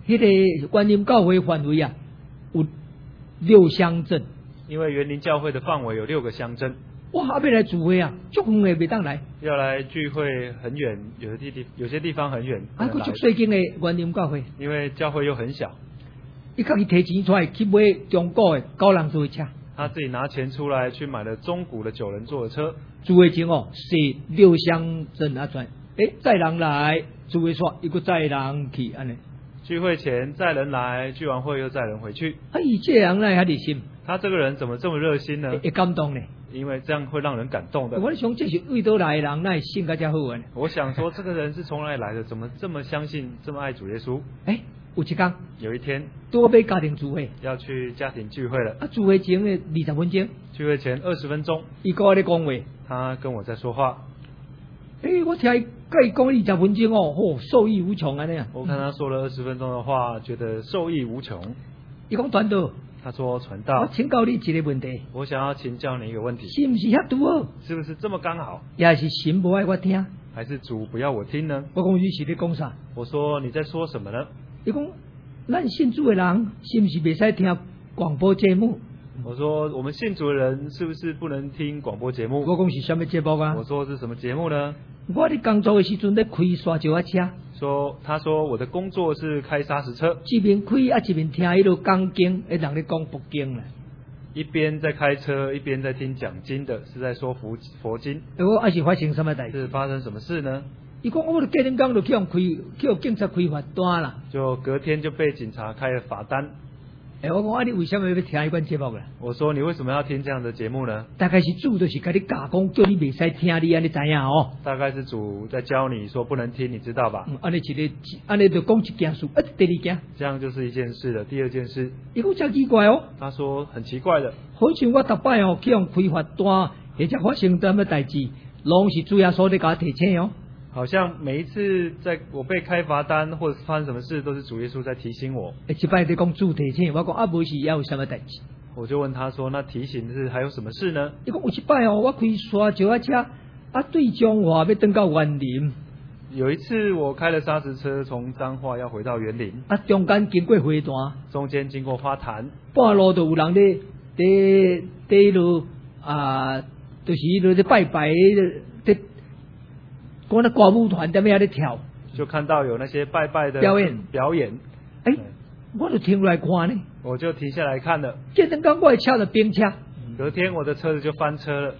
迄个观音教会范围啊，有六乡镇。 因为园林教会的范围有六个乡镇， 哇，要来聚会啊，足远的袂当来。 要来聚会很远，有的地地有些地方很远， 啊， 不能来佫足细间的观音教会， 因为教会又很小， 伊家己摕钱出来去买中国的九人座车。 他自己拿钱出来去买了中古的九人座的车。 聚会前哦，是六乡镇啊转，诶，载人来，聚会煞伊佫载人去安尼。 聚会前载人来，聚完会又载人回去。 哎，这人来遐热心， 他这个人怎么这么热心呢？ 会感动呢。 因为这样会让人感动的。 我想这是为倒来的人，那性格才好玩。 我想说，这个人是从哪里来的？怎么这么相信，这么爱主耶稣？ 哎，有一天， 有一天都要家庭聚会， 要去家庭聚会了。 啊，聚会前的二十分钟， 聚会前二十分钟， 伊跟我咧讲话， 他跟我在说话。 哎，我听伊甲伊讲二十分钟哦，吼、哦，受益无穷安尼啊。 我看他说了二十分钟的话，觉得受益无穷。 伊讲传道， 他说传道， 我请教你一个问题， 我想要请教你一个问题， 是不是遐拄好？ 是不是这么刚好？ 也是神无爱我听？ 还是主不要我听呢？ 我讲你是咧讲啥？ 我说你在说什么呢？ 伊讲咱信主的人是不是袂使听广播节目？ 我说我们信主的人是不是不能听广播节目？ 我讲是什么节目啊？ 我说是什么节目呢？ 我咧工作的时阵咧开沙石仔车。 说他说我的工作是开砂石车， 一边开啊一边听迄落讲经，诶，人咧讲佛经啦。 一边在开车一边在听讲经的，是在说佛佛经。 我还是发生什么代志？ 是发生什么事呢？ 伊讲我隔天讲就去用开，去用警察开罚单啦。 就隔天就被警察开了罚单。 诶、欸，我讲啊，你为什么要听迄款节目啦？ 我说你为什么要听这样的节目呢？ 大概是主就是甲你教讲，叫你袂使听，你安尼知影哦。 大概是主在教你说不能听，你知道吧？ 嗯，安尼一个，安尼就讲一件事，啊，第二件。这样就是一件事了。第二件事， 伊讲真奇怪哦。 他说很奇怪的， 好像我逐摆哦去用开罚单，或者发生什么代志，拢是主耶稣咧甲我提醒哦。 好像每一次在我被开罚单或者是发生什么事，都是主耶稣在提醒我。 一摆在讲主提醒，我讲啊，无是要有什么代志？ 我就问他说：“那提醒是还有什么事呢？” 伊讲有一摆哦，我开沙石仔车，啊，对彰化要登到园林。 有一次我开了砂石车从彰化要回到园林， 啊，中间经过花坛， 中间经过花坛， 半路就有人咧咧咧路啊，就是咧咧拜拜咧。讲那歌舞团在咩咧跳， 就看到有那些拜拜的表演表演， 哎、欸，我就停下来看呢， 我就停下来看了。 这阵刚我的车就冰车， 隔天我的车子就翻车了。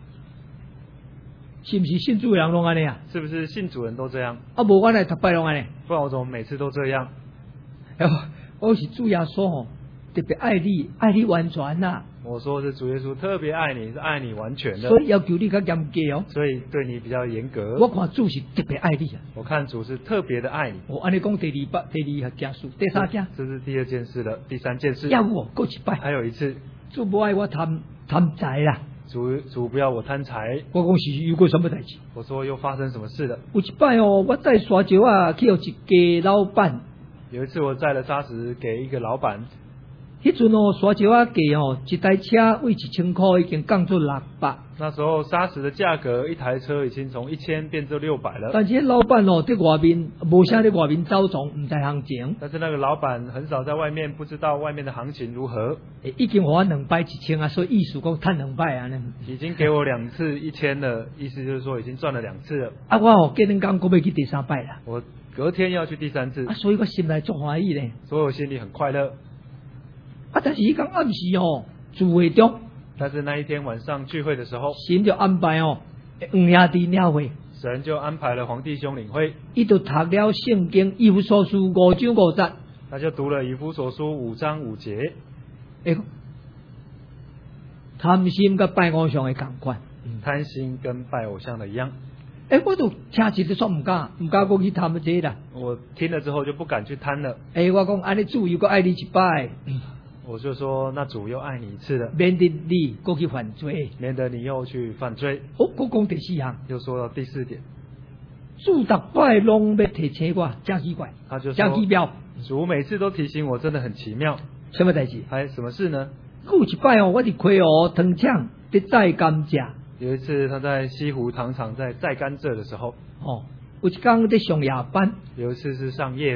是不是信主的人拢安尼啊？ 是不是信主人都这样？ 啊，无我来逐摆拢安尼， 不然我怎么每次都这样？ 哎，我是主耶稣吼，特别爱你，爱你完全呐、啊。 我说是主耶稣特别爱你，是爱你完全的， 所以要求你较严格哦。 所以对你比较严格。 我看主是特别爱你啊。 我看主是特别的爱你。 我按你讲第二把第二件事，第三件。 这是第二件事了，第三件事。 要我过一摆。 还有一次。 主不爱我贪贪财啦。 主主不要我贪财。 我讲是有过什么代志？ 我说又发生什么事了？ 有一摆哦，我载沙石啊去有一家老板。 有一次我载了砂石给一个老板。 迄阵哦，沙石啊价哦，一台车为一千块已经降做六百。 那时候砂石的价格，一台车已经从一千变成六百了。 但是老板哦，在外面无啥在外面走动，唔知行情。 但是那个老板很少在外面，不知道外面的行情如何。 已经花两百一千啊，所以意思讲赚两百啊呢。 已经给我两次一千了，意思就是说已经赚了两次了。 啊，我哦，今天刚过要去第三摆啦。 我隔天要去第三次。 啊，所以我心内足欢喜咧。 所以我心里很快乐。 啊，但是伊讲暗时哦，聚会中。 但是那一天晚上聚会的时候， 神就安排哦，黄兄弟领会。 神就安排了黄弟兄领会。 伊就读了圣经以弗所书五章五节。 他就读了以弗所书五章五节。 哎，贪心跟拜偶像的同款。 贪心跟拜偶像的一样。 哎，我都听起就说唔敢，唔敢过去贪这啦。 我听了之后就不敢去贪了。 哎，我讲安尼主又搁爱你一摆。 我就说，那主又爱你一次了， 免得你过去犯罪， 免得你又去犯罪。 哦，我讲第四项， 又说到第四点， 主逐摆拢要提醒我，真奇怪， 他就说真奇妙。 主每次都提醒我，真的很奇妙。 什么代志？ 还什么事呢？ 有一摆哦，我伫溪湖糖厂在摘甘蔗。 有一次他在西湖糖厂在摘甘蔗的时候， 哦，有一天在上夜班。 有一次是上夜班。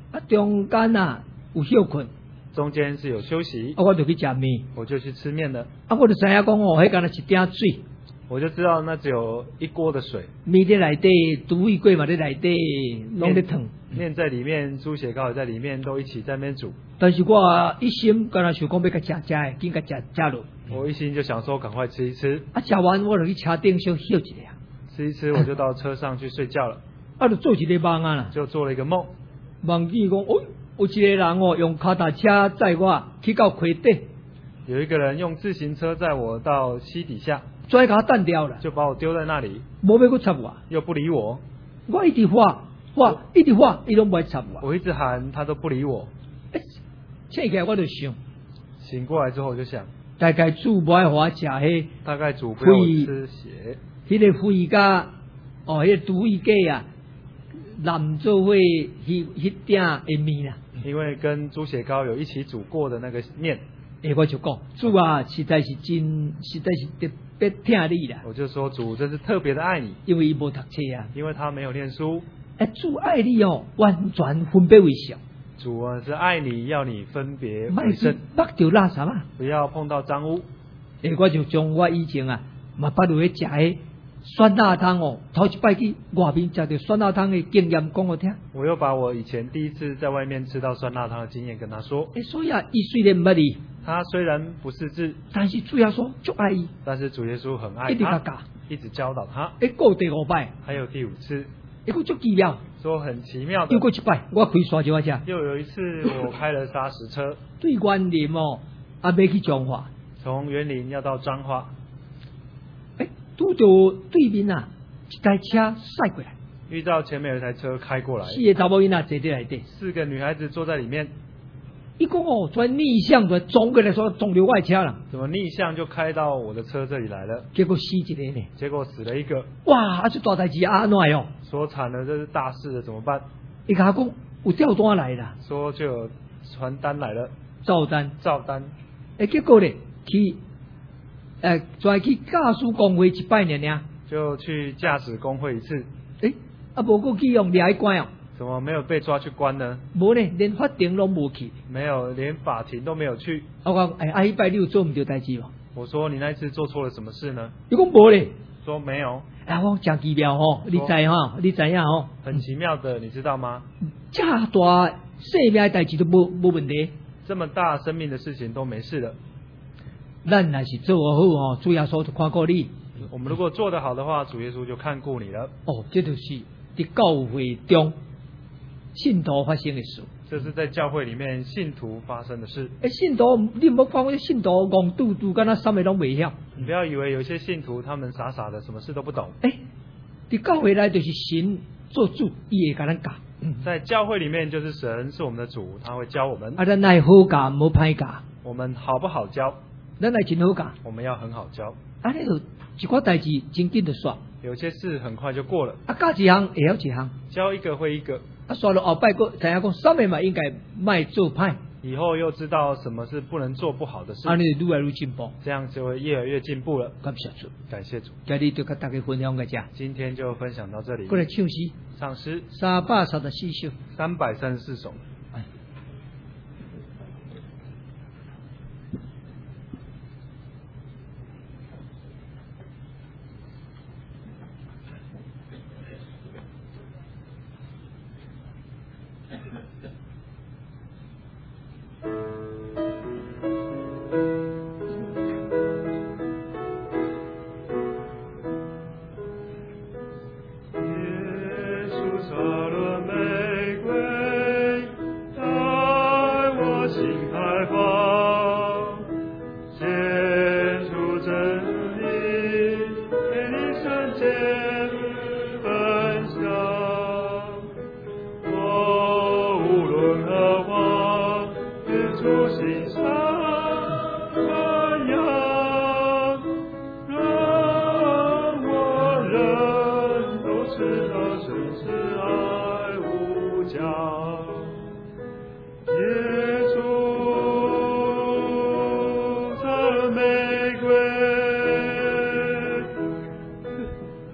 啊，中间啊有休困， 中间是有休息， 啊，我就去食面， 我就去吃面了。 啊，我就知影讲哦，迄干那一点水， 我就知道那只有一锅的水， 面在内底，猪胃粿嘛在内底，拢在烫。 面在里面，猪血糕也在里面，都一起在那边煮。 但是我一心干那想讲要甲食食的，紧甲食食落。 我一心就想说赶快吃一吃， 啊，食完我就去车顶小休一下。 吃一吃我就到车上去睡觉了。 啊，就做一个梦啊啦， 就做了一个梦， 梦见讲，哦，有一个人哦，用脚踏车载我去到溪底， 有一个人用自行车载我到溪底下， 拽甲我弹掉了， 就把我丢在那里， 无要去插我， 又不理我。 我一直喊喊，一直喊，伊拢不爱插我。 我一直喊，他都不理我。 欸，醒起来我就想， 醒过来之后我就想， 大概主不爱互我食迄， 大概主不要我吃血， 迄个肺甲哦，迄个猪胃鸡啊，淋做伙迄迄点的面啦。 因为跟猪血糕有一起煮过的那个面。 诶，我就讲主啊，实在是真，实在是特别疼你啦。 我就说主真是特别的爱你， 因为伊无读册啊， 因为他没有念书。 诶，主爱你哦，完全分别为圣。 主啊是爱你，要你分别莫为圣， 捌着垃圾啊！ 不要碰到脏污。 诶，我就将我以前啊，嘛捌落去食诶酸辣汤哦，头一摆去外面食着酸辣汤的经验讲我听。 我又把我以前第一次在外面吃到酸辣汤的经验跟他说。 诶，所以啊，伊虽然捌你， 他虽然不识字， 但是主要说就爱伊， 但是主耶稣很爱一直甲他， 教， 一直教导他。 诶，过第五摆， 还有第五次， 伊个足奇妙， 说很奇妙的又，过一摆，我开山就我食， 又有一次我开了砂石车， 对园林哦，啊，要去彰化， 从园林要到彰化， 诶，拄着对面啊，一台车驶过来， 遇到前面有一台车开过来， 四个查某囡仔坐伫内底。 四个女孩子坐在里面， 伊讲哦，在逆向的撞过来说撞着我的车啦， 怎么逆向就开到我的车这里来了？ 结果死一个呢。 结果死了一个， 哇，啊这大代志啊安怎的哦？ 说惨了，这是大事了，怎么办？ 伊甲我讲有吊单来啦， 说就有传单来了， 照单。 照单， 诶，结果咧去诶，再去驾驶工会一百年呀。 就去驾驶工会一次， 诶，啊无过去用掠去关哦， 怎么没有被抓去关呢？ 无呢，连法庭拢无去。 没有，连法庭都没有去。 我讲诶，啊迄摆你有做毋对代志无？ 我说你那一次做错了什么事呢？ 伊讲无咧。 说没有， 啊，我讲奇妙吼，你知吼，你知影吼， 很奇妙的，你知道吗？ 遮大生命的代志都无无问题。 这么大生命的事情都没事了。 咱若是做好吼，主耶稣就看过你。 我们如果做得好的话，主耶稣就看顾你了。 哦，这就是伫教会中信徒发生的事。 这是在教会里面信徒发生的事。 诶，信徒你唔好讲，我信徒戆嘟嘟，敢若啥物拢袂晓。 你不要以为有些信徒他们傻傻的，什么事都不懂。 诶，伫教会内就是神做主，伊会甲咱教。 在教会里面就是神是我们的主，他会教我们。 啊，咱爱好教，唔好歹教。 我们好不好教？ 咱爱真好教。 我们要很好教。 啊，你就一寡代志真紧就煞。 有些事很快就过了。 啊，教一项会晓一项。 教一个会一个。 啊，煞了后摆个知影讲，啥物嘛应该卖做歹。 以后又知道什么是不能做不好的事。 啊，你就愈来愈进步。 这样就会越来越进步了。 感谢主， 感谢主。 今日就甲大家分享个遮。 今天就分享到这里。 过来唱诗， 唱诗三百三十四首， 三百三十四首。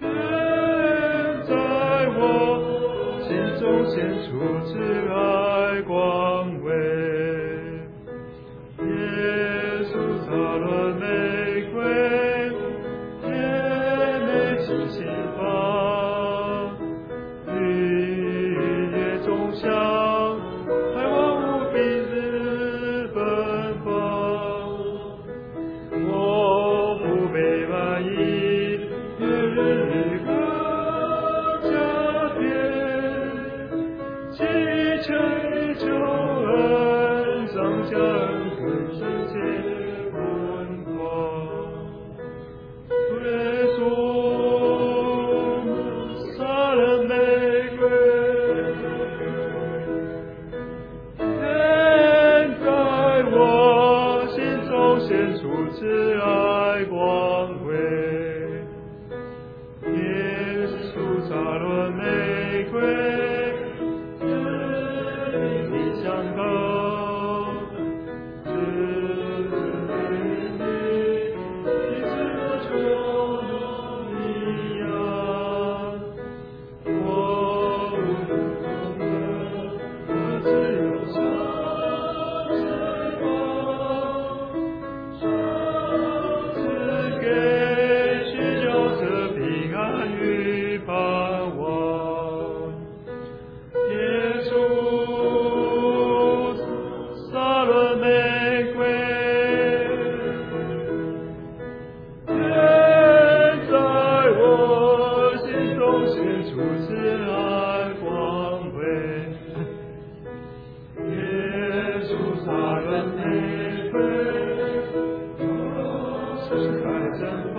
献出挚爱。 出慈爱光辉。耶稣撒伦玫瑰，是你香口，是你你是我中一样，我无能，我只有上翅膀，上赐给去救这平安与盼望。耶稣撒伦玫瑰，现在我心中显出慈爱光辉。耶稣撒伦玫瑰，是爱真。